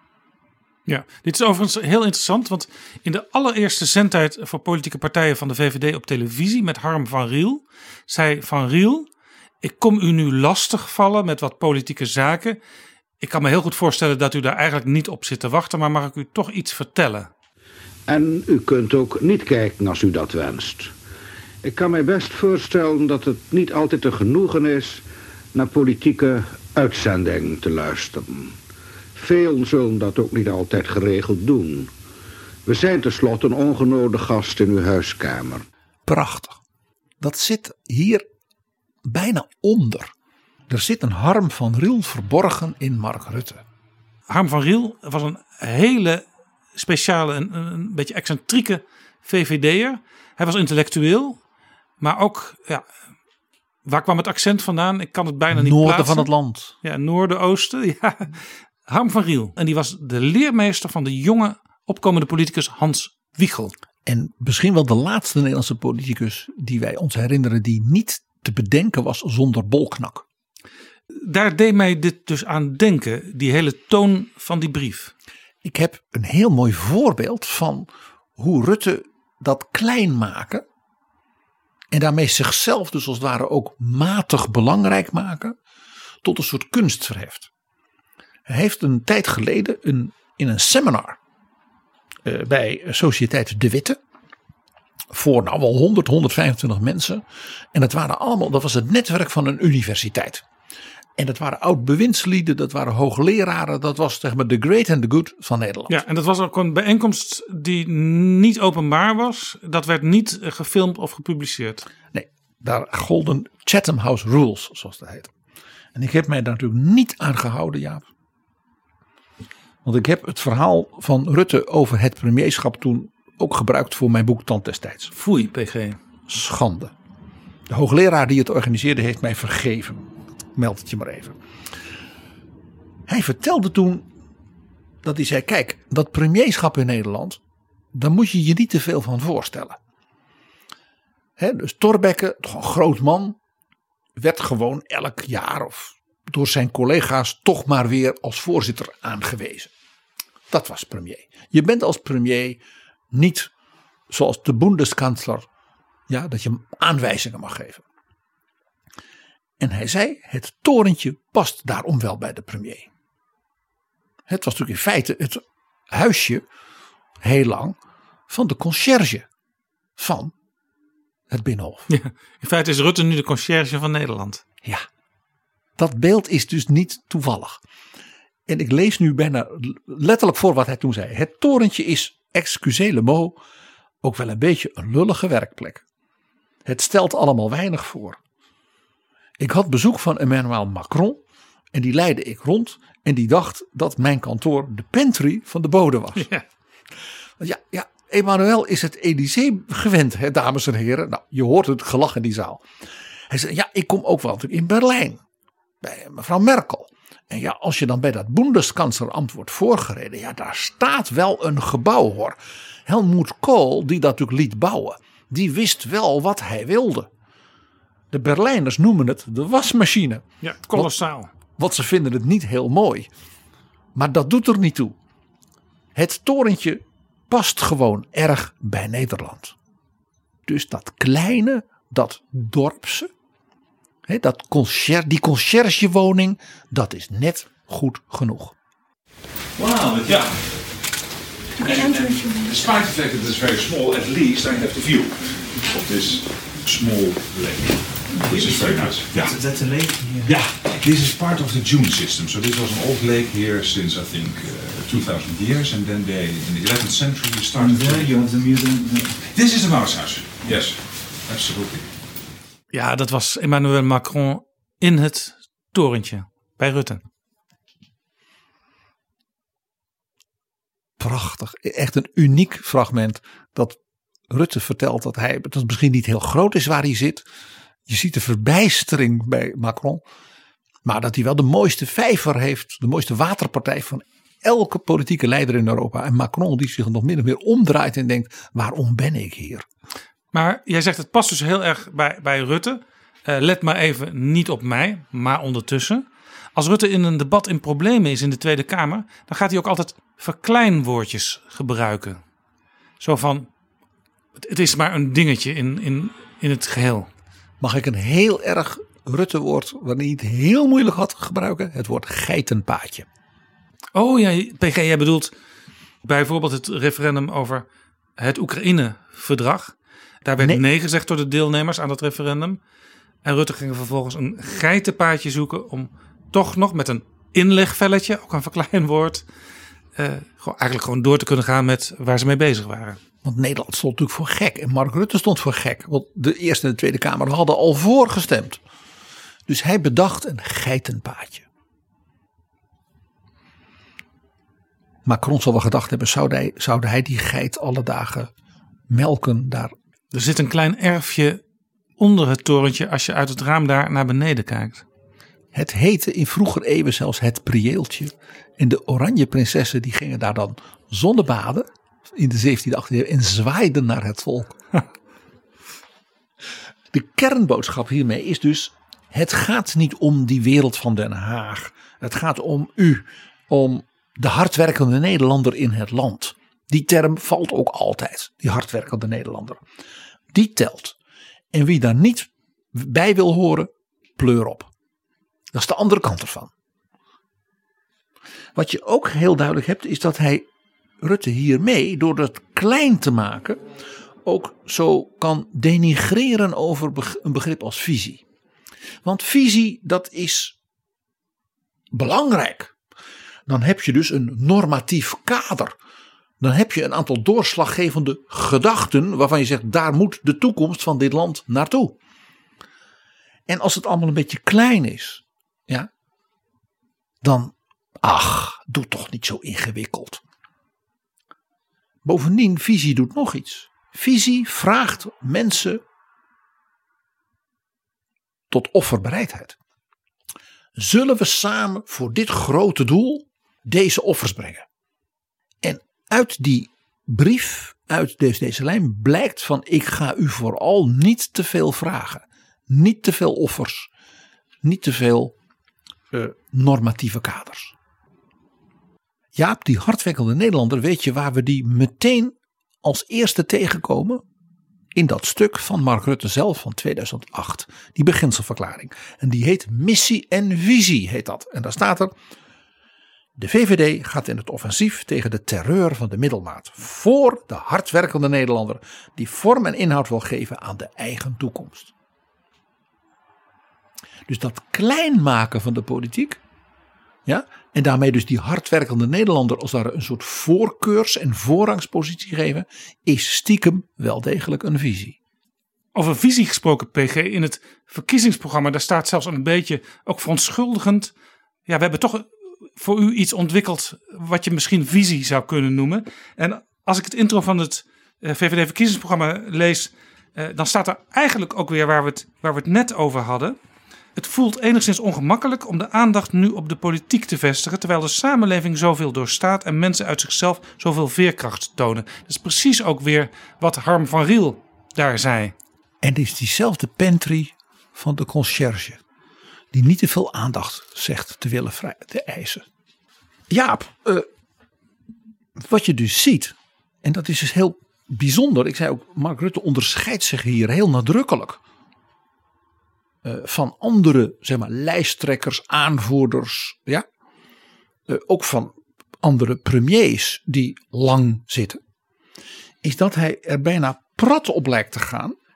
Speaker 5: Ja, dit is overigens heel interessant, want in de allereerste zendtijd voor politieke partijen van de V V D op televisie met Harm van Riel zei Van Riel: ik kom u nu lastigvallen met wat politieke zaken. Ik kan me heel goed voorstellen dat u daar eigenlijk niet op zit te wachten, maar mag ik u toch iets vertellen?
Speaker 16: En u kunt ook niet kijken als u dat wenst. Ik kan mij best voorstellen dat het niet altijd te genoegen is naar politieke uitzendingen te luisteren. Velen zullen dat ook niet altijd geregeld doen. We zijn tenslotte een ongenode gast in uw huiskamer.
Speaker 6: Prachtig. Dat zit hier bijna onder. Er zit een Harm van Riel verborgen in Mark Rutte.
Speaker 5: Harm van Riel was een hele speciale, een, een beetje excentrieke V V D'er. Hij was intellectueel, maar ook, ja, waar kwam het accent vandaan? Ik kan het bijna niet
Speaker 6: Noorden
Speaker 5: plaatsen.
Speaker 6: van het land.
Speaker 5: Ja, noorden, oosten. Ja. Harm van Riel. En die was de leermeester van de jonge opkomende politicus Hans Wiegel.
Speaker 6: En misschien wel de laatste Nederlandse politicus die wij ons herinneren die niet te bedenken was zonder bolknak.
Speaker 5: Daar deed mij dit dus aan denken, die hele toon van die brief.
Speaker 6: Ik heb een heel mooi voorbeeld van hoe Rutte dat klein maken en daarmee zichzelf dus als het ware ook matig belangrijk maken tot een soort kunst verheft. Hij heeft een tijd geleden een, in een seminar uh, bij Sociëteit De Witte voor nou wel honderd, honderdvijfentwintig mensen. En dat waren allemaal, dat was het netwerk van een universiteit. En dat waren oud-bewindslieden, dat waren hoogleraren, dat was zeg maar de great and the good van Nederland.
Speaker 5: Ja, en dat was ook een bijeenkomst die niet openbaar was. Dat werd niet gefilmd of gepubliceerd.
Speaker 6: Nee, daar golden Chatham House Rules, zoals dat heet. En ik heb mij daar natuurlijk niet aan gehouden, Jaap. Want ik heb het verhaal van Rutte over het premierschap toen ook gebruikt voor mijn boek Tand destijds.
Speaker 5: Foei, P G.
Speaker 6: Schande. De hoogleraar die het organiseerde heeft mij vergeven. Meld het je maar even. Hij vertelde toen dat hij zei: kijk, dat premierschap in Nederland, daar moet je je niet te veel van voorstellen. He, dus Thorbecke, toch een groot man, werd gewoon elk jaar of door zijn collega's toch maar weer als voorzitter aangewezen. Dat was premier. Je bent als premier niet zoals de Bundeskanzler, ja, dat je aanwijzingen mag geven. En hij zei: het torentje past daarom wel bij de premier. Het was natuurlijk in feite het huisje, heel lang, van de conciërge van het Binnenhof.
Speaker 5: Ja, in feite is Rutte nu de conciërge van Nederland.
Speaker 6: Ja, dat beeld is dus niet toevallig. En ik lees nu bijna letterlijk voor wat hij toen zei. Het torentje is, excusez le mot, ook wel een beetje een lullige werkplek. Het stelt allemaal weinig voor. Ik had bezoek van Emmanuel Macron en die leidde ik rond en die dacht dat mijn kantoor de pantry van de bode was. Ja, ja, ja, Emmanuel is het Élysée gewend, hè, dames en heren. Nou, je hoort het gelach in die zaal. Hij zei: ja, ik kom ook wel natuurlijk in Berlijn bij mevrouw Merkel. En ja, als je dan bij dat Bundeskanzlerambt wordt voorgereden, ja, daar staat wel een gebouw, hoor. Helmut Kohl, die dat natuurlijk liet bouwen, die wist wel wat hij wilde. De Berlijners noemen het de wasmachine.
Speaker 5: Ja, kolossaal.
Speaker 6: Want, want ze vinden het niet heel mooi. Maar dat doet er niet toe. Het torentje past gewoon erg bij Nederland. Dus dat kleine, dat dorpse, hè, dat conciërge, die conciërgewoning, dat is net goed genoeg.
Speaker 3: Wow, ja. And, and despite the fact that it's very small, at least I have the view of this small lake. This is very nice. Yeah.
Speaker 17: That's a lake here.
Speaker 3: Yeah, this is part of the dune system. So this was an old lake here since I think uh, two thousand years, and then they in the eleventh century started.
Speaker 17: And there you have the museum.
Speaker 3: This is the Mauritshuis. Yes, absolutely.
Speaker 5: Ja, dat was Emmanuel Macron in het torentje bij Rutte.
Speaker 6: Prachtig. Echt een uniek fragment dat Rutte vertelt dat hij, dat het misschien niet heel groot is waar hij zit. Je ziet de verbijstering bij Macron. Maar dat hij wel de mooiste vijver heeft, de mooiste waterpartij van elke politieke leider in Europa. En Macron die zich nog min of meer omdraait en denkt, waarom ben ik hier?
Speaker 5: Maar jij zegt het past dus heel erg bij, bij Rutte. Uh, let maar even niet op mij, maar ondertussen. Als Rutte in een debat in problemen is in de Tweede Kamer, dan gaat hij ook altijd verkleinwoordjes gebruiken. Zo van, het is maar een dingetje in, in, in het geheel.
Speaker 6: Mag ik een heel erg Rutte-woord, wanneer hij het heel moeilijk had gebruiken? Het woord geitenpaadje.
Speaker 5: Oh ja, P G, jij bedoelt bijvoorbeeld het referendum over het Oekraïne-verdrag. Daar werd nee. nee gezegd door de deelnemers aan dat referendum. En Rutte ging vervolgens een geitenpaadje zoeken om toch nog met een inlegvelletje, ook een verkleinwoord, uh, gewoon, eigenlijk gewoon door te kunnen gaan met waar ze mee bezig waren.
Speaker 6: Want Nederland stond natuurlijk voor gek en Mark Rutte stond voor gek. Want de Eerste en de Tweede Kamer hadden al voor gestemd. Dus hij bedacht een geitenpaadje. Macron zal wel gedacht hebben, zou hij, zou hij die geit alle dagen melken daar?
Speaker 5: Er zit een klein erfje onder het torentje als je uit het raam daar naar beneden kijkt.
Speaker 6: Het heette in vroeger eeuwen zelfs het prieeltje. En de oranje prinsessen die gingen daar dan zonnebaden in de zeventiende, achttiende eeuw en zwaaiden naar het volk. De kernboodschap hiermee is dus, het gaat niet om die wereld van Den Haag. Het gaat om u, om de hardwerkende Nederlander in het land. Die term valt ook altijd, die hardwerkende Nederlander. Die telt. En wie daar niet bij wil horen, pleur op. Dat is de andere kant ervan. Wat je ook heel duidelijk hebt, is dat hij Rutte hiermee, door dat klein te maken, ook zo kan denigreren over een begrip als visie. Want visie, dat is belangrijk. Dan heb je dus een normatief kader. Dan heb je een aantal doorslaggevende gedachten waarvan je zegt, daar moet de toekomst van dit land naartoe. En als het allemaal een beetje klein is, ja, dan, ach, doe toch niet zo ingewikkeld. Bovendien, visie doet nog iets. Visie vraagt mensen tot offerbereidheid. Zullen we samen voor dit grote doel deze offers brengen? En uit die brief, uit deze, deze lijn blijkt van, ik ga u vooral niet te veel vragen. Niet te veel offers. Niet te veel uh, normatieve kaders. Jaap, die hardwerkende Nederlander, weet je waar we die meteen als eerste tegenkomen? In dat stuk van Mark Rutte zelf van tweeduizend acht. Die beginselverklaring. En die heet Missie en Visie heet dat. En daar staat er, de V V D gaat in het offensief tegen de terreur van de middelmaat. Voor de hardwerkende Nederlander die vorm en inhoud wil geven aan de eigen toekomst. Dus dat klein maken van de politiek, ja, en daarmee dus die hardwerkende Nederlander als daar een soort voorkeurs- en voorrangspositie geven, is stiekem wel degelijk een visie.
Speaker 5: Over visie gesproken, P G, in het verkiezingsprogramma, daar staat zelfs een beetje ook verontschuldigend. Ja, we hebben toch voor u iets ontwikkeld wat je misschien visie zou kunnen noemen. En als ik het intro van het V V D-verkiezingsprogramma lees, dan staat er eigenlijk ook weer waar we het, waar we het net over hadden. Het voelt enigszins ongemakkelijk om de aandacht nu op de politiek te vestigen, terwijl de samenleving zoveel doorstaat en mensen uit zichzelf zoveel veerkracht tonen. Dat is precies ook weer wat Harm van Riel daar zei.
Speaker 6: En het is diezelfde Pentry van de conciërge, die niet te veel aandacht zegt te willen vrij, te eisen. Jaap, uh, wat je dus ziet, en dat is dus heel bijzonder. Ik zei ook, Mark Rutte onderscheidt zich hier heel nadrukkelijk Uh, van andere, zeg maar, lijsttrekkers, aanvoerders, ja, uh, ook van andere premiers die lang zitten, is dat hij er bijna prat op lijkt te gaan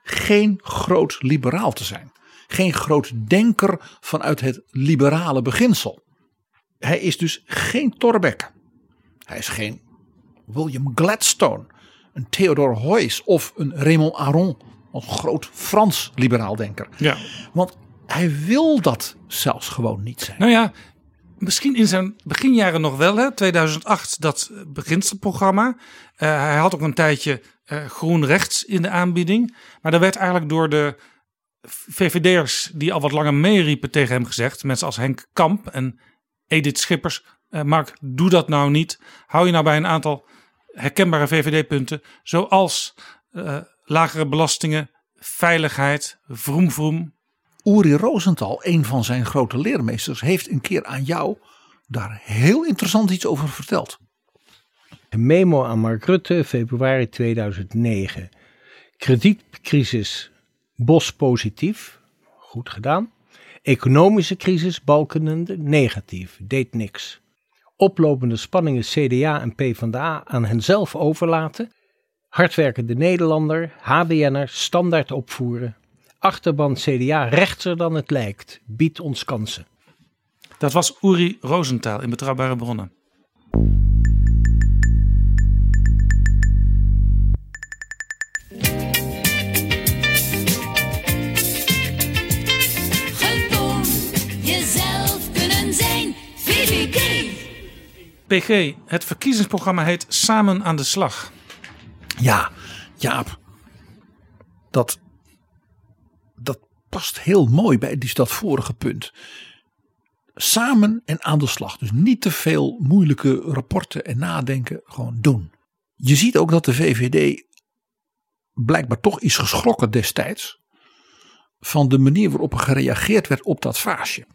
Speaker 6: geen groot liberaal te zijn. Geen groot denker vanuit het liberale beginsel. Hij is dus geen Thorbecke. Hij is geen William Gladstone, een Theodor Heuss of een Raymond Aron, een groot Frans liberaal denker.
Speaker 5: Ja.
Speaker 6: Want hij wil dat zelfs gewoon niet zijn.
Speaker 5: Nou ja, misschien in zijn beginjaren nog wel, hè? tweeduizend acht, dat beginselprogramma. Uh, hij had ook een tijdje uh, groen rechts in de aanbieding. Maar daar werd eigenlijk door de V V D'ers die al wat langer meeriepen tegen hem gezegd. Mensen als Henk Kamp en Edith Schippers. Uh, Mark, doe dat nou niet. Hou je nou bij een aantal herkenbare V V D-punten. Zoals uh, lagere belastingen, veiligheid, vroom vroom.
Speaker 6: Uri Rosenthal, een van zijn grote leermeesters, heeft een keer aan jou daar heel interessant iets over verteld.
Speaker 18: Een memo aan Mark Rutte, februari tweeduizend negen. Kredietcrisis, Bos positief, goed gedaan. Economische crisis, Balkenende, negatief, deed niks. Oplopende spanningen C D A en PvdA aan henzelf overlaten. Hardwerkende Nederlander, H B N'er, standaard opvoeren. Achterban C D A rechtser dan het lijkt, biedt ons kansen.
Speaker 5: Dat was Uri Rosenthal in Betrouwbare Bronnen.
Speaker 8: Gewoon jezelf kunnen zijn. V V D.
Speaker 5: P G, het verkiezingsprogramma heet Samen aan de slag.
Speaker 6: Ja, Jaap. Dat, dat past heel mooi bij die, dat vorige punt. Samen en aan de slag. Dus niet te veel moeilijke rapporten en nadenken. Gewoon doen. Je ziet ook dat de V V D blijkbaar toch is geschrokken destijds. Van de manier waarop er gereageerd werd op dat vaasje.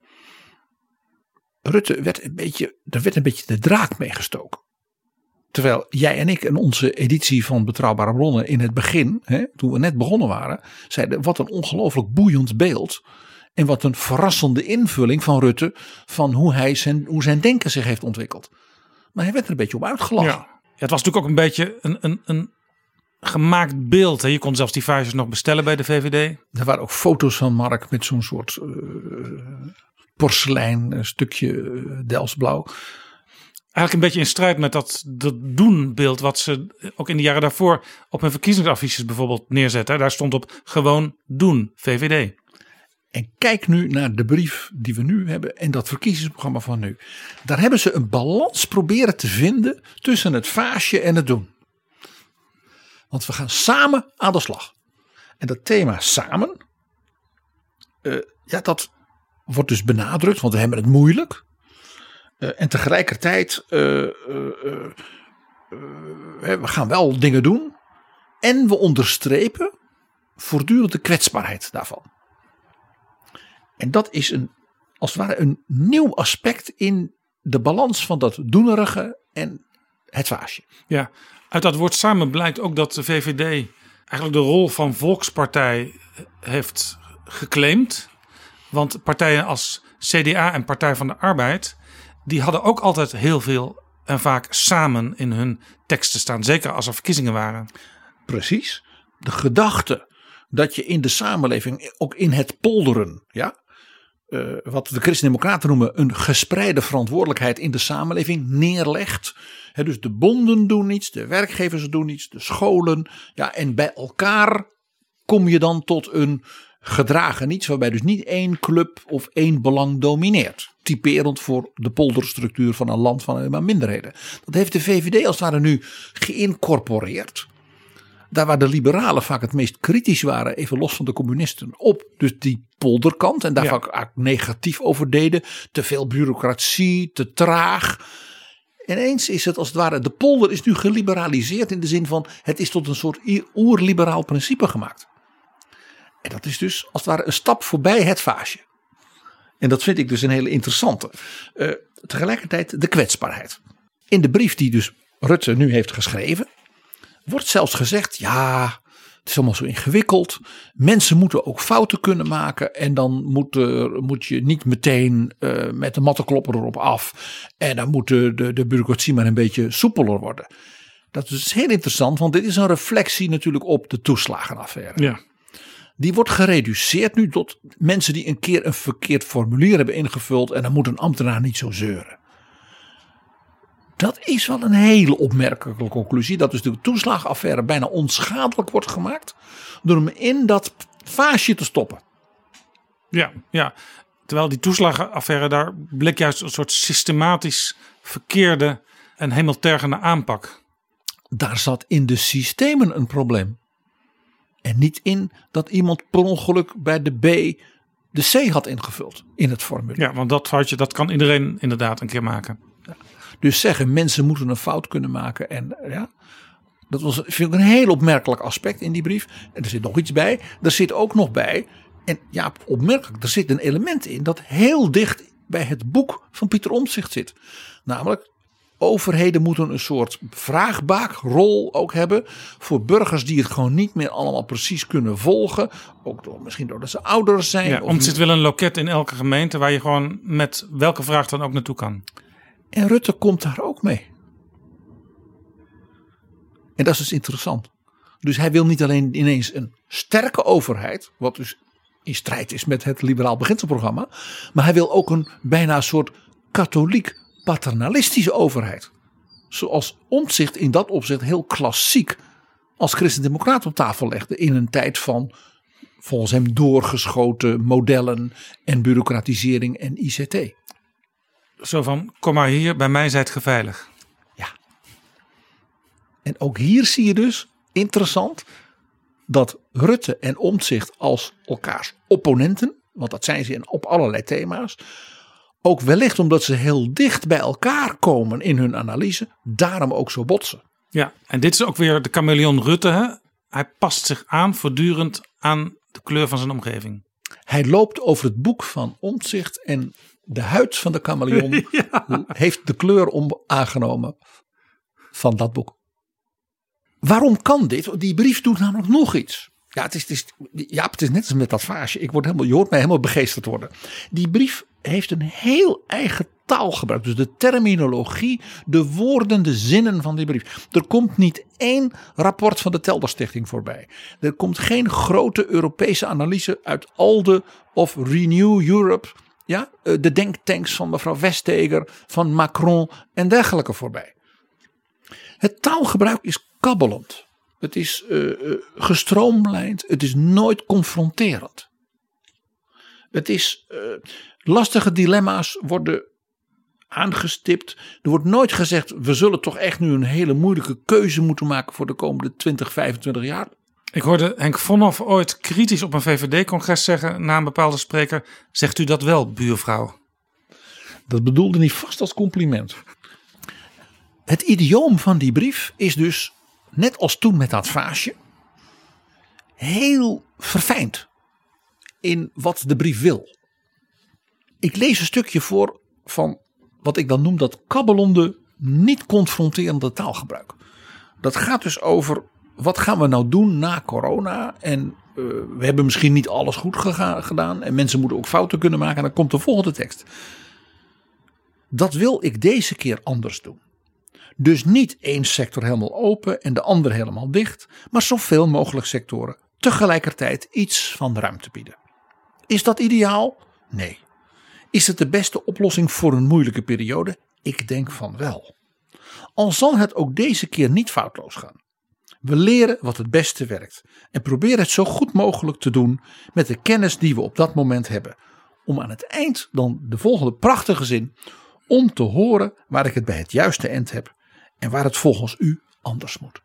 Speaker 6: Rutte werd een beetje, er werd een beetje de draak meegestoken. Terwijl jij en ik in onze editie van Betrouwbare Bronnen in het begin, hè, toen we net begonnen waren, zeiden wat een ongelooflijk boeiend beeld. En wat een verrassende invulling van Rutte van hoe, hij zijn, hoe zijn denken zich heeft ontwikkeld. Maar hij werd er een beetje op uitgelachen.
Speaker 5: Ja. Ja, het was natuurlijk ook een beetje een, een, een gemaakt beeld. Hè. Je kon zelfs die vaasjes nog bestellen bij de V V D.
Speaker 6: Er waren ook foto's van Mark met zo'n soort uh, porselein uh, stukje uh, Delftsblauw.
Speaker 5: Eigenlijk een beetje in strijd met dat, dat doen-beeld wat ze ook in de jaren daarvoor op hun verkiezingsaffiches bijvoorbeeld neerzetten. Daar stond op gewoon doen, V V D.
Speaker 6: En kijk nu naar de brief die we nu hebben en dat verkiezingsprogramma van nu. Daar hebben ze een balans proberen te vinden tussen het vaasje en het doen. Want we gaan samen aan de slag. En dat thema samen, uh, ja, dat wordt dus benadrukt, want we hebben het moeilijk. Uh, en tegelijkertijd, uh, uh, uh, uh, we gaan wel dingen doen. En we onderstrepen voortdurend de kwetsbaarheid daarvan. En dat is een, als het ware een nieuw aspect in de balans van dat doenerige en het vaasje.
Speaker 5: Ja, uit dat woord samen blijkt ook dat de V V D eigenlijk de rol van volkspartij heeft geclaimd. Want partijen als C D A en Partij van de Arbeid, die hadden ook altijd heel veel en vaak samen in hun teksten staan. Zeker als er verkiezingen waren.
Speaker 6: Precies. De gedachte dat je in de samenleving, ook in het polderen, ja, uh, wat de Christen-Democraten noemen een gespreide verantwoordelijkheid in de samenleving neerlegt. He, dus de bonden doen iets, de werkgevers doen iets, de scholen. Ja, en bij elkaar kom je dan tot een gedragen iets waarbij dus niet één club of één belang domineert. Typerend voor de polderstructuur van een land van helemaal minderheden. Dat heeft de V V D als het ware nu geïncorporeerd. Daar waar de liberalen vaak het meest kritisch waren, even los van de communisten, op dus die polderkant. En daar
Speaker 5: Ja.
Speaker 6: vaak negatief over deden. Te veel bureaucratie, te traag. Ineens is het als het ware, de polder is nu geliberaliseerd in de zin van het is tot een soort oerliberaal principe gemaakt. En dat is dus als het ware een stap voorbij het vaasje. En dat vind ik dus een hele interessante. Uh, tegelijkertijd de kwetsbaarheid. In de brief die dus Rutte nu heeft geschreven, wordt zelfs gezegd, ja, het is allemaal zo ingewikkeld. Mensen moeten ook fouten kunnen maken. En dan moet, er, moet je niet meteen uh, met de mattenklopper erop af. En dan moet de, de, de bureaucratie maar een beetje soepeler worden. Dat is heel interessant, want dit is een reflectie natuurlijk op de toeslagenaffaire.
Speaker 5: Ja.
Speaker 6: Die wordt gereduceerd nu tot mensen die een keer een verkeerd formulier hebben ingevuld en dan moet een ambtenaar niet zo zeuren. Dat is wel een hele opmerkelijke conclusie. Dat dus de toeslagenaffaire bijna onschadelijk wordt gemaakt door hem in dat vaasje te stoppen.
Speaker 5: Ja, ja. Terwijl die toeslagenaffaire, daar bleek juist een soort systematisch verkeerde en hemeltergende aanpak.
Speaker 6: Daar zat in de systemen een probleem. En niet in dat iemand per ongeluk bij de B de C had ingevuld in het formulier.
Speaker 5: Ja, want dat foutje, dat kan iedereen inderdaad een keer maken.
Speaker 6: Ja. Dus zeggen, mensen moeten een fout kunnen maken. En ja, dat was, vind ik een heel opmerkelijk aspect in die brief. En er zit nog iets bij. Er zit ook nog bij, en ja, opmerkelijk, er zit een element in dat heel dicht bij het boek van Pieter Omtzigt zit. Namelijk, overheden moeten een soort vraagbaakrol ook hebben voor burgers die het gewoon niet meer allemaal precies kunnen volgen. Ook door, misschien doordat ze ouder zijn.
Speaker 5: Ja, Omtzigt wil een loket in elke gemeente waar je gewoon met welke vraag dan ook naartoe kan.
Speaker 6: En Rutte komt daar ook mee. En dat is dus interessant. Dus hij wil niet alleen ineens een sterke overheid, wat dus in strijd is met het liberaal beginselprogramma, maar hij wil ook een bijna een soort katholiek paternalistische overheid. Zoals Omtzigt in dat opzicht heel klassiek als christendemocraat op tafel legde in een tijd van volgens hem doorgeschoten modellen en bureaucratisering en I C T.
Speaker 5: Zo van, kom maar hier, bij mij zijt ge veilig.
Speaker 6: Ja. En ook hier zie je dus, interessant, dat Rutte en Omtzigt als elkaars opponenten, want dat zijn ze op allerlei thema's, ook wellicht omdat ze heel dicht bij elkaar komen in hun analyse, daarom ook zo botsen.
Speaker 5: Ja, en dit is ook weer de chameleon Rutte. Hè? Hij past zich aan voortdurend aan de kleur van zijn omgeving.
Speaker 6: Hij loopt over het boek van Omtzigt en de huid van de chameleon ja. heeft de kleur om aangenomen van dat boek. Waarom kan dit? Die brief doet namelijk nog iets. Ja, het is, het is, ja, het is net als met dat vaasje. Ik word helemaal, je hoort mij helemaal begeesterd worden. Die brief heeft een heel eigen taalgebruik. Dus de terminologie, de woorden, de zinnen van die brief. Er komt niet één rapport van de Telderstichting voorbij. Er komt geen grote Europese analyse uit ALDE of Renew Europe. Ja, de denktanks van mevrouw Vestager, van Macron en dergelijke voorbij. Het taalgebruik is kabbelend. Het is uh, gestroomlijnd. Het is nooit confronterend. Het is uh, lastige dilemma's worden aangestipt. Er wordt nooit gezegd, we zullen toch echt nu een hele moeilijke keuze moeten maken voor de komende twintig, vijfentwintig jaar.
Speaker 5: Ik hoorde Henk Vonhoff ooit kritisch op een V V D-congres zeggen na een bepaalde spreker, zegt u dat wel, buurvrouw?
Speaker 6: Dat bedoelde hij vast als compliment. Het idioom van die brief is dus, net als toen met dat vaasje, heel verfijnd in wat de brief wil. Ik lees een stukje voor van wat ik dan noem dat kabbelende, niet confronterende taalgebruik. Dat gaat dus over, wat gaan we nou doen na corona? En uh, we hebben misschien niet alles goed gega- gedaan. En mensen moeten ook fouten kunnen maken. En dan komt de volgende tekst. Dat wil ik deze keer anders doen. Dus niet één sector helemaal open en de andere helemaal dicht. Maar zoveel mogelijk sectoren tegelijkertijd iets van ruimte bieden. Is dat ideaal? Nee. Is het de beste oplossing voor een moeilijke periode? Ik denk van wel. Al zal het ook deze keer niet foutloos gaan. We leren wat het beste werkt en proberen het zo goed mogelijk te doen met de kennis die we op dat moment hebben. Om aan het eind dan de volgende prachtige zin, om te horen waar ik het bij het juiste eind heb en waar het volgens u anders moet.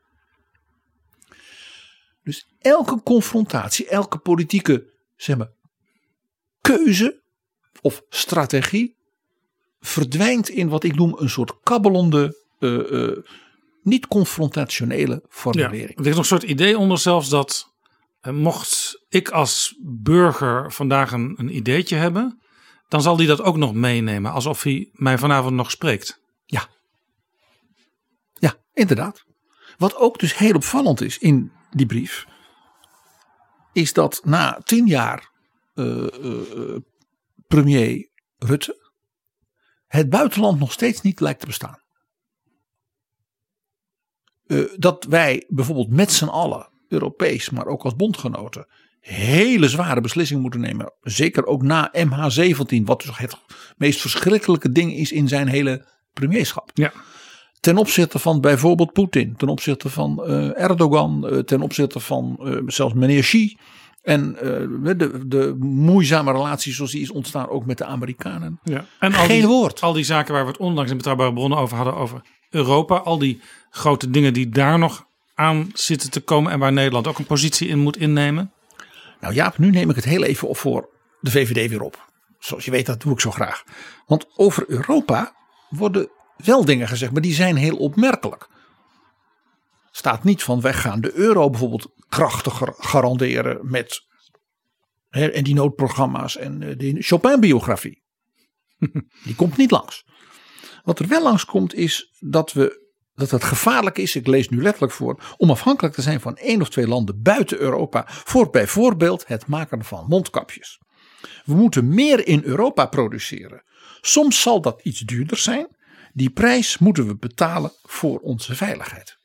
Speaker 6: Dus elke confrontatie, elke politieke zeg maar, keuze of strategie verdwijnt in wat ik noem een soort kabbelende, uh, uh, niet confrontationele formulering.
Speaker 5: Ja, er ligt nog een soort idee onder zelfs dat uh, mocht ik als burger vandaag een, een ideetje hebben, dan zal die dat ook nog meenemen alsof hij mij vanavond nog spreekt.
Speaker 6: Ja, ja, inderdaad. Wat ook dus heel opvallend is in die brief, is dat na tien jaar uh, uh, premier Rutte het buitenland nog steeds niet lijkt te bestaan. uh, dat wij bijvoorbeeld met z'n allen, Europees, maar ook als bondgenoten, hele zware beslissingen moeten nemen. Zeker ook na M H zeventien, wat dus het meest verschrikkelijke ding is in zijn hele premierschap.
Speaker 5: Ja.
Speaker 6: Ten opzichte van bijvoorbeeld Poetin, ten opzichte van uh, Erdogan, uh, ten opzichte van uh, zelfs meneer Xi. En uh, de, de moeizame relatie zoals die is ontstaan ook met de Amerikanen.
Speaker 5: Ja. En al
Speaker 6: Geen
Speaker 5: die,
Speaker 6: woord.
Speaker 5: Al die zaken waar we het onlangs in Betrouwbare Bronnen over hadden, over Europa. Al die grote dingen die daar nog aan zitten te komen en waar Nederland ook een positie in moet innemen.
Speaker 6: Nou Jaap, nu neem ik het heel even op voor de V V D weer op. Zoals je weet, dat doe ik zo graag. Want over Europa worden wel dingen gezegd, maar die zijn heel opmerkelijk. Staat niet van wij gaan de euro bijvoorbeeld krachtiger garanderen met hè, en die noodprogramma's en uh, die Chopin-biografie. Die komt niet langs. Wat er wel langs komt is dat we dat het gevaarlijk is, ik lees nu letterlijk voor, om afhankelijk te zijn van één of twee landen buiten Europa voor bijvoorbeeld het maken van mondkapjes. We moeten meer in Europa produceren. Soms zal dat iets duurder zijn. Die prijs moeten we betalen voor onze veiligheid.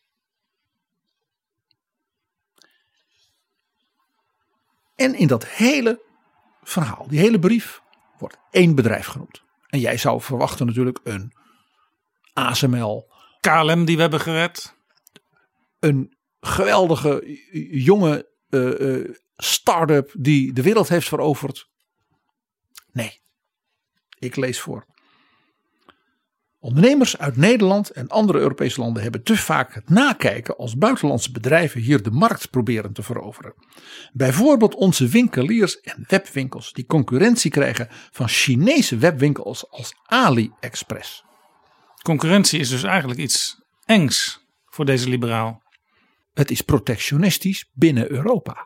Speaker 6: En in dat hele verhaal, die hele brief, wordt één bedrijf genoemd. En jij zou verwachten natuurlijk een A S M L.
Speaker 5: K L M die we hebben gered.
Speaker 6: Een geweldige jonge uh, uh, start-up die de wereld heeft veroverd. Nee, ik lees voor. Ondernemers uit Nederland en andere Europese landen hebben te vaak het nakijken als buitenlandse bedrijven hier de markt proberen te veroveren. Bijvoorbeeld onze winkeliers en webwinkels die concurrentie krijgen van Chinese webwinkels als AliExpress.
Speaker 5: Concurrentie is dus eigenlijk iets engs voor deze liberaal.
Speaker 6: Het is protectionistisch binnen Europa.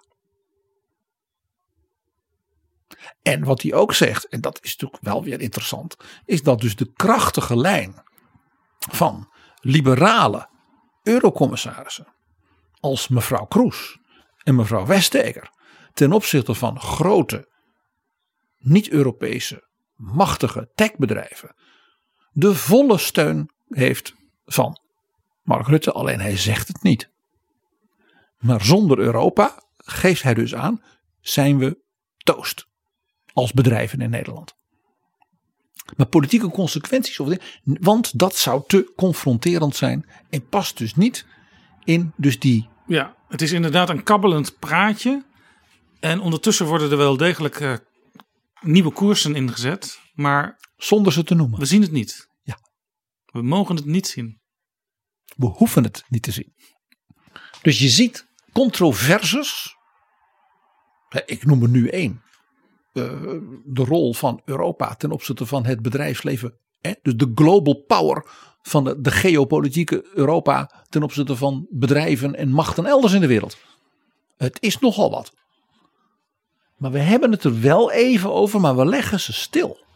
Speaker 6: En wat hij ook zegt, en dat is natuurlijk wel weer interessant, is dat dus de krachtige lijn van liberale eurocommissarissen als mevrouw Kroes en mevrouw Vestager ten opzichte van grote niet-Europese machtige techbedrijven de volle steun heeft van Mark Rutte, alleen hij zegt het niet. Maar zonder Europa, geeft hij dus aan, zijn we toast. Als bedrijven in Nederland. Maar politieke consequenties, want dat zou te confronterend zijn en past dus niet in dus die.
Speaker 5: Ja, het is inderdaad een kabbelend praatje. En ondertussen worden er wel degelijk uh, nieuwe koersen ingezet. Maar
Speaker 6: zonder ze te noemen.
Speaker 5: We zien het niet.
Speaker 6: Ja.
Speaker 5: We mogen het niet zien.
Speaker 6: We hoeven het niet te zien. Dus je ziet controverses. Ik noem er nu één. De rol van Europa ten opzichte van het bedrijfsleven. Hè? Dus de global power van de, de geopolitieke Europa ten opzichte van bedrijven en machten elders in de wereld. Het is nogal wat. Maar we hebben het er wel even over, maar we leggen ze stil.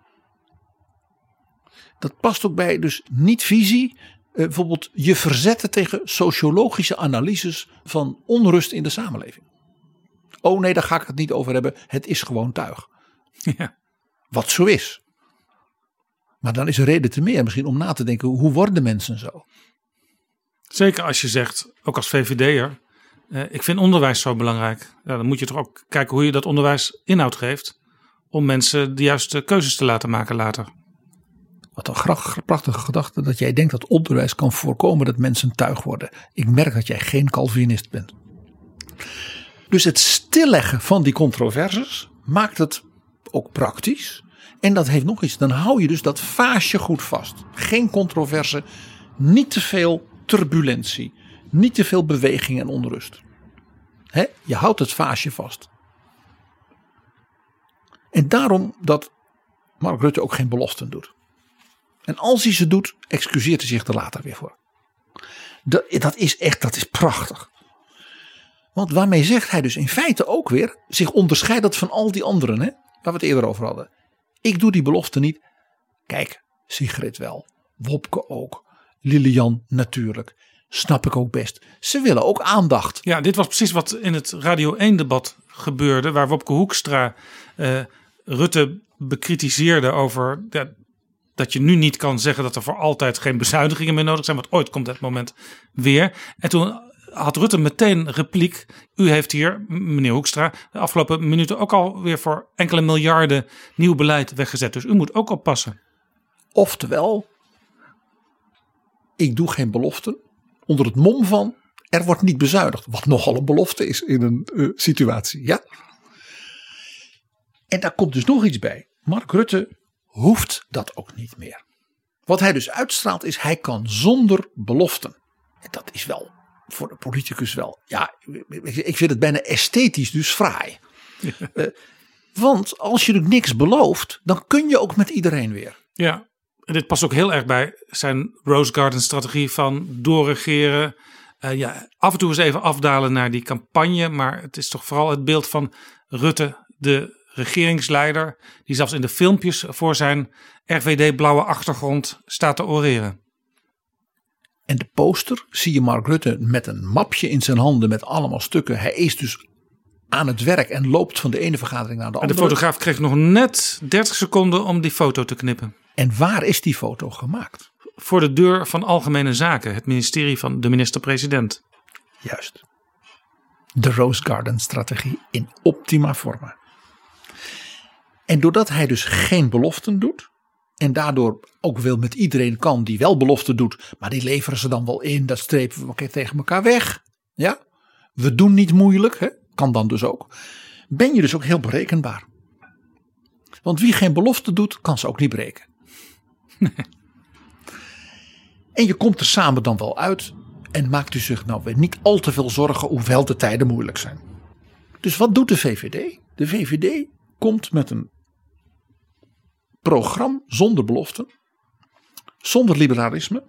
Speaker 6: Dat past ook bij dus niet-visie. Uh, bijvoorbeeld je verzetten tegen sociologische analyses van onrust in de samenleving. Oh nee, daar ga ik het niet over hebben. Het is gewoon tuig.
Speaker 5: Ja.
Speaker 6: Wat zo is. Maar dan is er reden te meer misschien om na te denken. Hoe worden mensen zo?
Speaker 5: Zeker als je zegt, ook als V V D'er. Eh, ik vind onderwijs zo belangrijk. Ja, dan moet je toch ook kijken hoe je dat onderwijs inhoud geeft. Om mensen de juiste keuzes te laten maken later.
Speaker 6: Wat een graag, prachtige gedachte dat jij denkt dat onderwijs kan voorkomen dat mensen tuig worden. Ik merk dat jij geen Calvinist bent. Dus het stilleggen van die controverses maakt het ook praktisch. En dat heeft nog iets. Dan hou je dus dat vaasje goed vast. Geen controverse. Niet te veel turbulentie. Niet te veel beweging en onrust. He? Je houdt het vaasje vast. En daarom dat Mark Rutte ook geen beloften doet. En als hij ze doet, excuseert hij zich er later weer voor. Dat, dat is echt, dat is prachtig. Want waarmee zegt hij dus in feite ook weer zich onderscheidend van al die anderen, hè, waar we het eerder over hadden. Ik doe die belofte niet. Kijk, Sigrid wel, Wopke ook, Lilian natuurlijk, snap ik ook best. Ze willen ook aandacht.
Speaker 5: Ja, dit was precies wat in het Radio één debat gebeurde, waar Wopke Hoekstra uh, Rutte bekritiseerde over ja, dat je nu niet kan zeggen dat er voor altijd geen bezuinigingen meer nodig zijn. Want ooit komt dat moment weer. En toen had Rutte meteen repliek. U heeft hier, meneer Hoekstra, de afgelopen minuten ook alweer voor enkele miljarden nieuw beleid weggezet. Dus u moet ook oppassen.
Speaker 6: Oftewel, ik doe geen beloften onder het mom van er wordt niet bezuinigd. Wat nogal een belofte is in een uh, situatie. Ja. En daar komt dus nog iets bij. Mark Rutte hoeft dat ook niet meer. Wat hij dus uitstraalt is hij kan zonder beloften. En dat is wel voor de politicus wel. Ja, ik vind het bijna esthetisch dus fraai. Ja. Uh, want als je er niks belooft, dan kun je ook met iedereen weer.
Speaker 5: Ja, en dit past ook heel erg bij zijn Rose Garden strategie van doorregeren. Uh, ja, af en toe eens even afdalen naar die campagne. Maar het is toch vooral het beeld van Rutte, de regeringsleider, die zelfs in de filmpjes voor zijn R V D-blauwe achtergrond staat te oreren.
Speaker 6: En de poster zie je Mark Rutte met een mapje in zijn handen met allemaal stukken. Hij is dus aan het werk en loopt van de ene vergadering naar de andere.
Speaker 5: En de fotograaf kreeg nog net dertig seconden om die foto te knippen.
Speaker 6: En waar is die foto gemaakt?
Speaker 5: Voor de deur van Algemene Zaken, het ministerie van de minister-president.
Speaker 6: Juist. De Rose Garden strategie in optima forma. En doordat hij dus geen beloften doet. En daardoor ook wel met iedereen kan die wel beloften doet. Maar die leveren ze dan wel in. Dat strepen we tegen elkaar weg. Ja. We doen niet moeilijk. Hè? Kan dan dus ook. Ben je dus ook heel berekenbaar. Want wie geen belofte doet, kan ze ook niet breken. Nee. En je komt er samen dan wel uit. En maakt u zich nou weer niet al te veel zorgen. Hoewel de tijden moeilijk zijn. Dus wat doet de V V D? De V V D komt met een programma zonder beloften. Zonder liberalisme.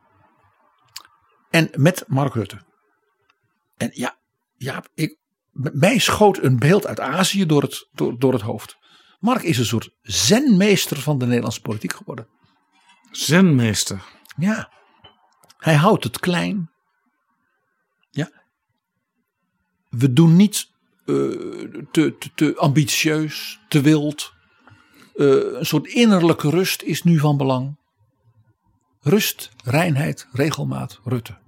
Speaker 6: En met Mark Rutte. En ja, ja ik, mij schoot een beeld uit Azië door het, door, door het hoofd. Mark is een soort zenmeester van de Nederlandse politiek geworden.
Speaker 5: Zenmeester?
Speaker 6: Ja. Hij houdt het klein. Ja. We doen niet uh, te, te, te ambitieus, te wild. Uh, een soort innerlijke rust is nu van belang. Rust, reinheid, regelmaat, Rutte.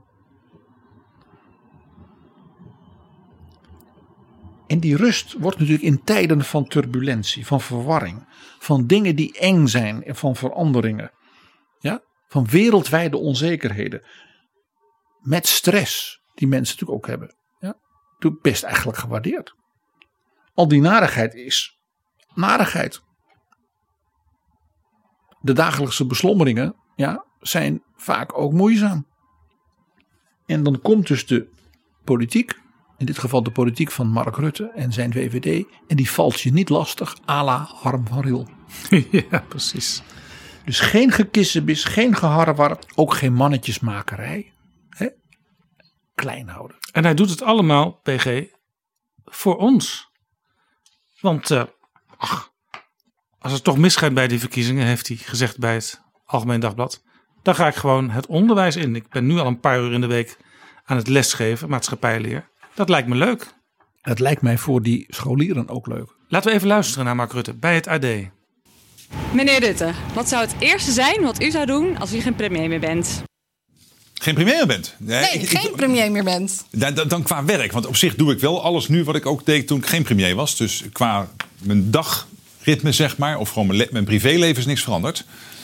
Speaker 6: En die rust wordt natuurlijk in tijden van turbulentie, van verwarring, van dingen die eng zijn en van veranderingen. Ja? Van wereldwijde onzekerheden. Met stress, die mensen natuurlijk ook hebben. Ja? Natuurlijk best eigenlijk gewaardeerd. Al die narigheid is narigheid. De dagelijkse beslommeringen ja, zijn vaak ook moeizaam. En dan komt dus de politiek, in dit geval de politiek van Mark Rutte en zijn V V D. En die valt je niet lastig, à la Harm van Riel.
Speaker 5: Ja, precies.
Speaker 6: Dus geen gekissenbis, geen geharrewar, ook geen mannetjesmakerij. Hè? Klein houden.
Speaker 5: En hij doet het allemaal, P G, voor ons. Want uh, ach, als het toch misgaat bij die verkiezingen, heeft hij gezegd bij het Algemeen Dagblad, dan ga ik gewoon het onderwijs in. Ik ben nu al een paar uur in de week aan het lesgeven, maatschappijleer. Dat lijkt me leuk.
Speaker 6: Het lijkt mij voor die scholieren ook leuk.
Speaker 5: Laten we even luisteren naar Mark Rutte bij het A D.
Speaker 19: Meneer Rutte, wat zou het eerste zijn wat u zou doen als u geen premier meer bent?
Speaker 3: Geen premier meer bent?
Speaker 19: Nee, nee ik, geen ik, premier meer bent.
Speaker 3: Dan, dan qua werk, want op zich doe ik wel alles nu wat ik ook deed toen ik geen premier was. Dus qua mijn dagritme zeg maar, of gewoon mijn, mijn privéleven is niks veranderd.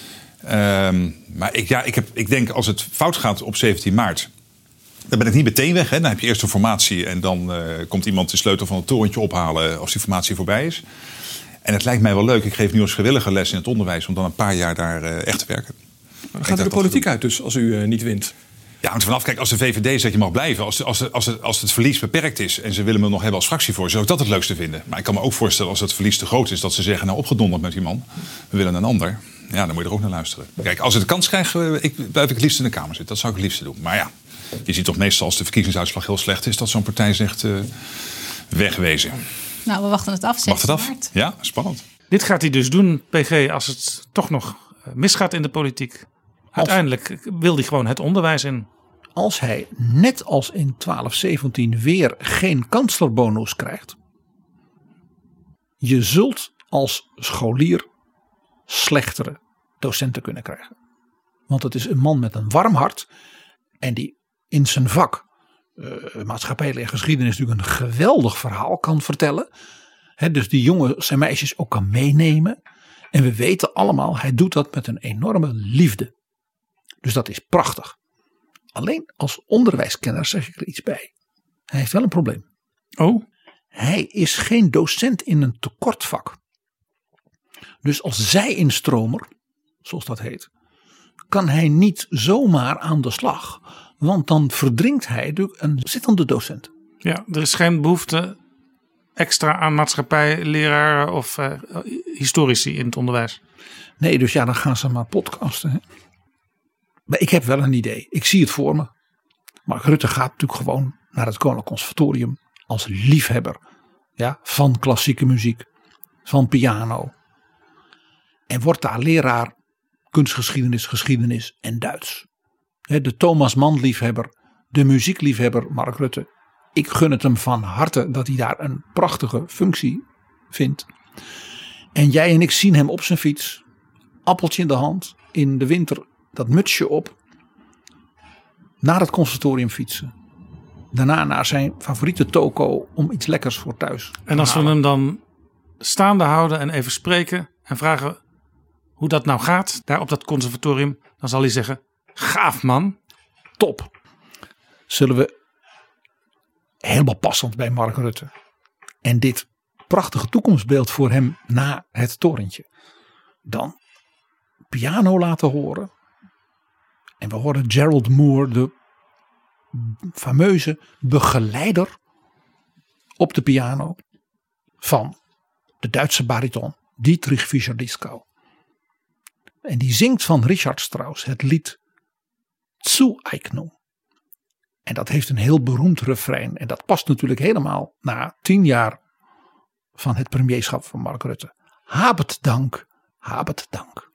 Speaker 3: Um, maar ik, ja, ik, heb, ik denk als het fout gaat op zeventien maart... dan ben ik niet meteen weg. Hè. Dan heb je eerst een formatie en dan uh, komt iemand de sleutel van het torentje ophalen als die formatie voorbij is. En het lijkt mij wel leuk. Ik geef nu als vrijwilliger les in het onderwijs om dan een paar jaar daar uh, echt te werken.
Speaker 20: Dan gaat u de politiek uit dus als u uh, niet wint?
Speaker 3: Ja, hangt vanaf. Kijk, als de V V D zegt je mag blijven. Als, als, als, het, als het verlies beperkt is en ze willen me nog hebben als fractievoorzitter, zou ik dat het leukste vinden. Maar ik kan me ook voorstellen als het verlies te groot is dat ze zeggen nou opgedonderd met die man. We willen een ander. Ja, dan moet je er ook naar luisteren. Kijk, als het de kans krijgt, ik, blijf ik het liefst in de Kamer zitten. Dat zou ik het liefste doen. Maar ja, je ziet toch meestal als de verkiezingsuitslag heel slecht is dat zo'n partij zegt uh, wegwezen.
Speaker 15: Nou, we wachten het af.
Speaker 3: Wacht het af. Ja, spannend.
Speaker 5: Dit gaat hij dus doen, P G, als het toch nog misgaat in de politiek. Uiteindelijk wil hij gewoon het onderwijs in.
Speaker 6: Als hij net als in twaalf zeventien weer geen kanslerbonus krijgt. Je zult als scholier slechtere docent te kunnen krijgen. Want het is een man met een warm hart. En die in zijn vak, uh, maatschappij en geschiedenis, natuurlijk een geweldig verhaal kan vertellen. He, dus die jongens en meisjes ook kan meenemen. En we weten allemaal, hij doet dat met een enorme liefde. Dus dat is prachtig. Alleen als onderwijskenner zeg ik er iets bij. Hij heeft wel een probleem.
Speaker 5: Oh?
Speaker 6: Hij is geen docent in een tekortvak. Dus als zij-instromer, zoals dat heet, kan hij niet zomaar aan de slag. Want dan verdringt hij natuurlijk een zittende docent.
Speaker 5: Ja, er is geen behoefte extra aan maatschappijleraren of uh, historici in het onderwijs.
Speaker 6: Nee, dus ja, dan gaan ze maar podcasten. Hè? Maar ik heb wel een idee. Ik zie het voor me. Mark Rutte gaat natuurlijk gewoon naar het Koninklijk Conservatorium als liefhebber, ja, van klassieke muziek, van piano. En wordt daar leraar kunstgeschiedenis, geschiedenis en Duits. De Thomas Mann liefhebber, de muziekliefhebber Mark Rutte. Ik gun het hem van harte dat hij daar een prachtige functie vindt. En jij en ik zien hem op zijn fiets, appeltje in de hand, in de winter dat mutsje op, naar het conservatorium fietsen. Daarna naar zijn favoriete toko om iets lekkers voor thuis.
Speaker 5: En als we hem dan staande houden en even spreken en vragen hoe dat nou gaat daar op dat conservatorium, dan zal hij zeggen: gaaf man.
Speaker 6: Top. Zullen we helemaal passend bij Mark Rutte en dit prachtige toekomstbeeld voor hem na het torentje dan piano laten horen. En we horen Gerald Moore, de fameuze begeleider op de piano van de Duitse bariton Dietrich Fischer-Dieskau. En die zingt van Richard Strauss het lied Zueignung. En dat heeft een heel beroemd refrein. En dat past natuurlijk helemaal na tien jaar van het premierschap van Mark Rutte. Habet dank, habet dank.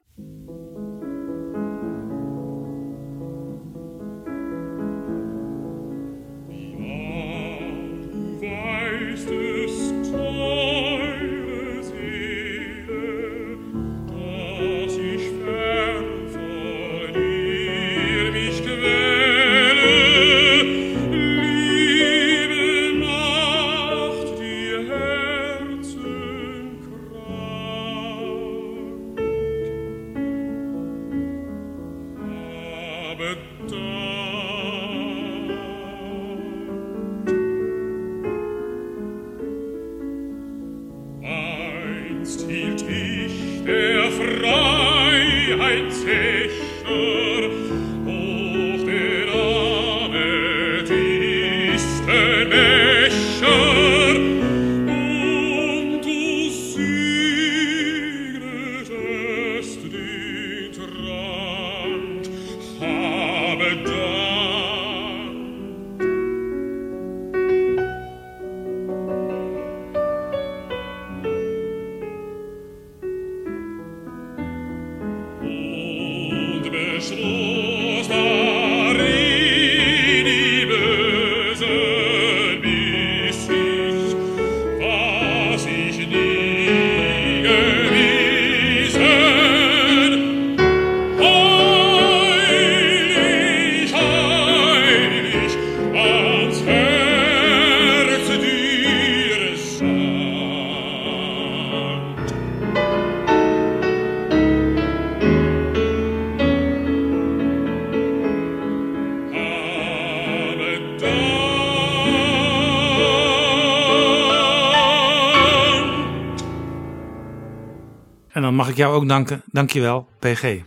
Speaker 5: En dan mag ik jou ook danken. Dankjewel, P G.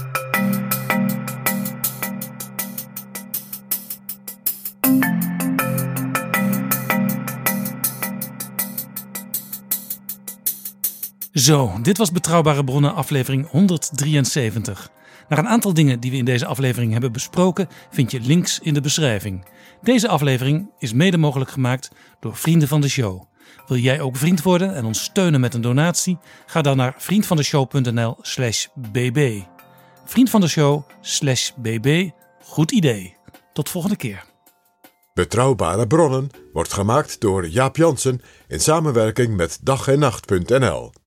Speaker 5: Zo, dit was Betrouwbare Bronnen aflevering honderddrieënzeventig. Naar een aantal dingen die we in deze aflevering hebben besproken vind je links in de beschrijving. Deze aflevering is mede mogelijk gemaakt door vrienden van de show. Wil jij ook vriend worden en ons steunen met een donatie? Ga dan naar vriendvandeshow.nl slash bb. Vriend van de show slash bb. Goed idee. Tot volgende keer.
Speaker 9: Betrouwbare Bronnen wordt gemaakt door Jaap Jansen in samenwerking met dag en nacht punt n l.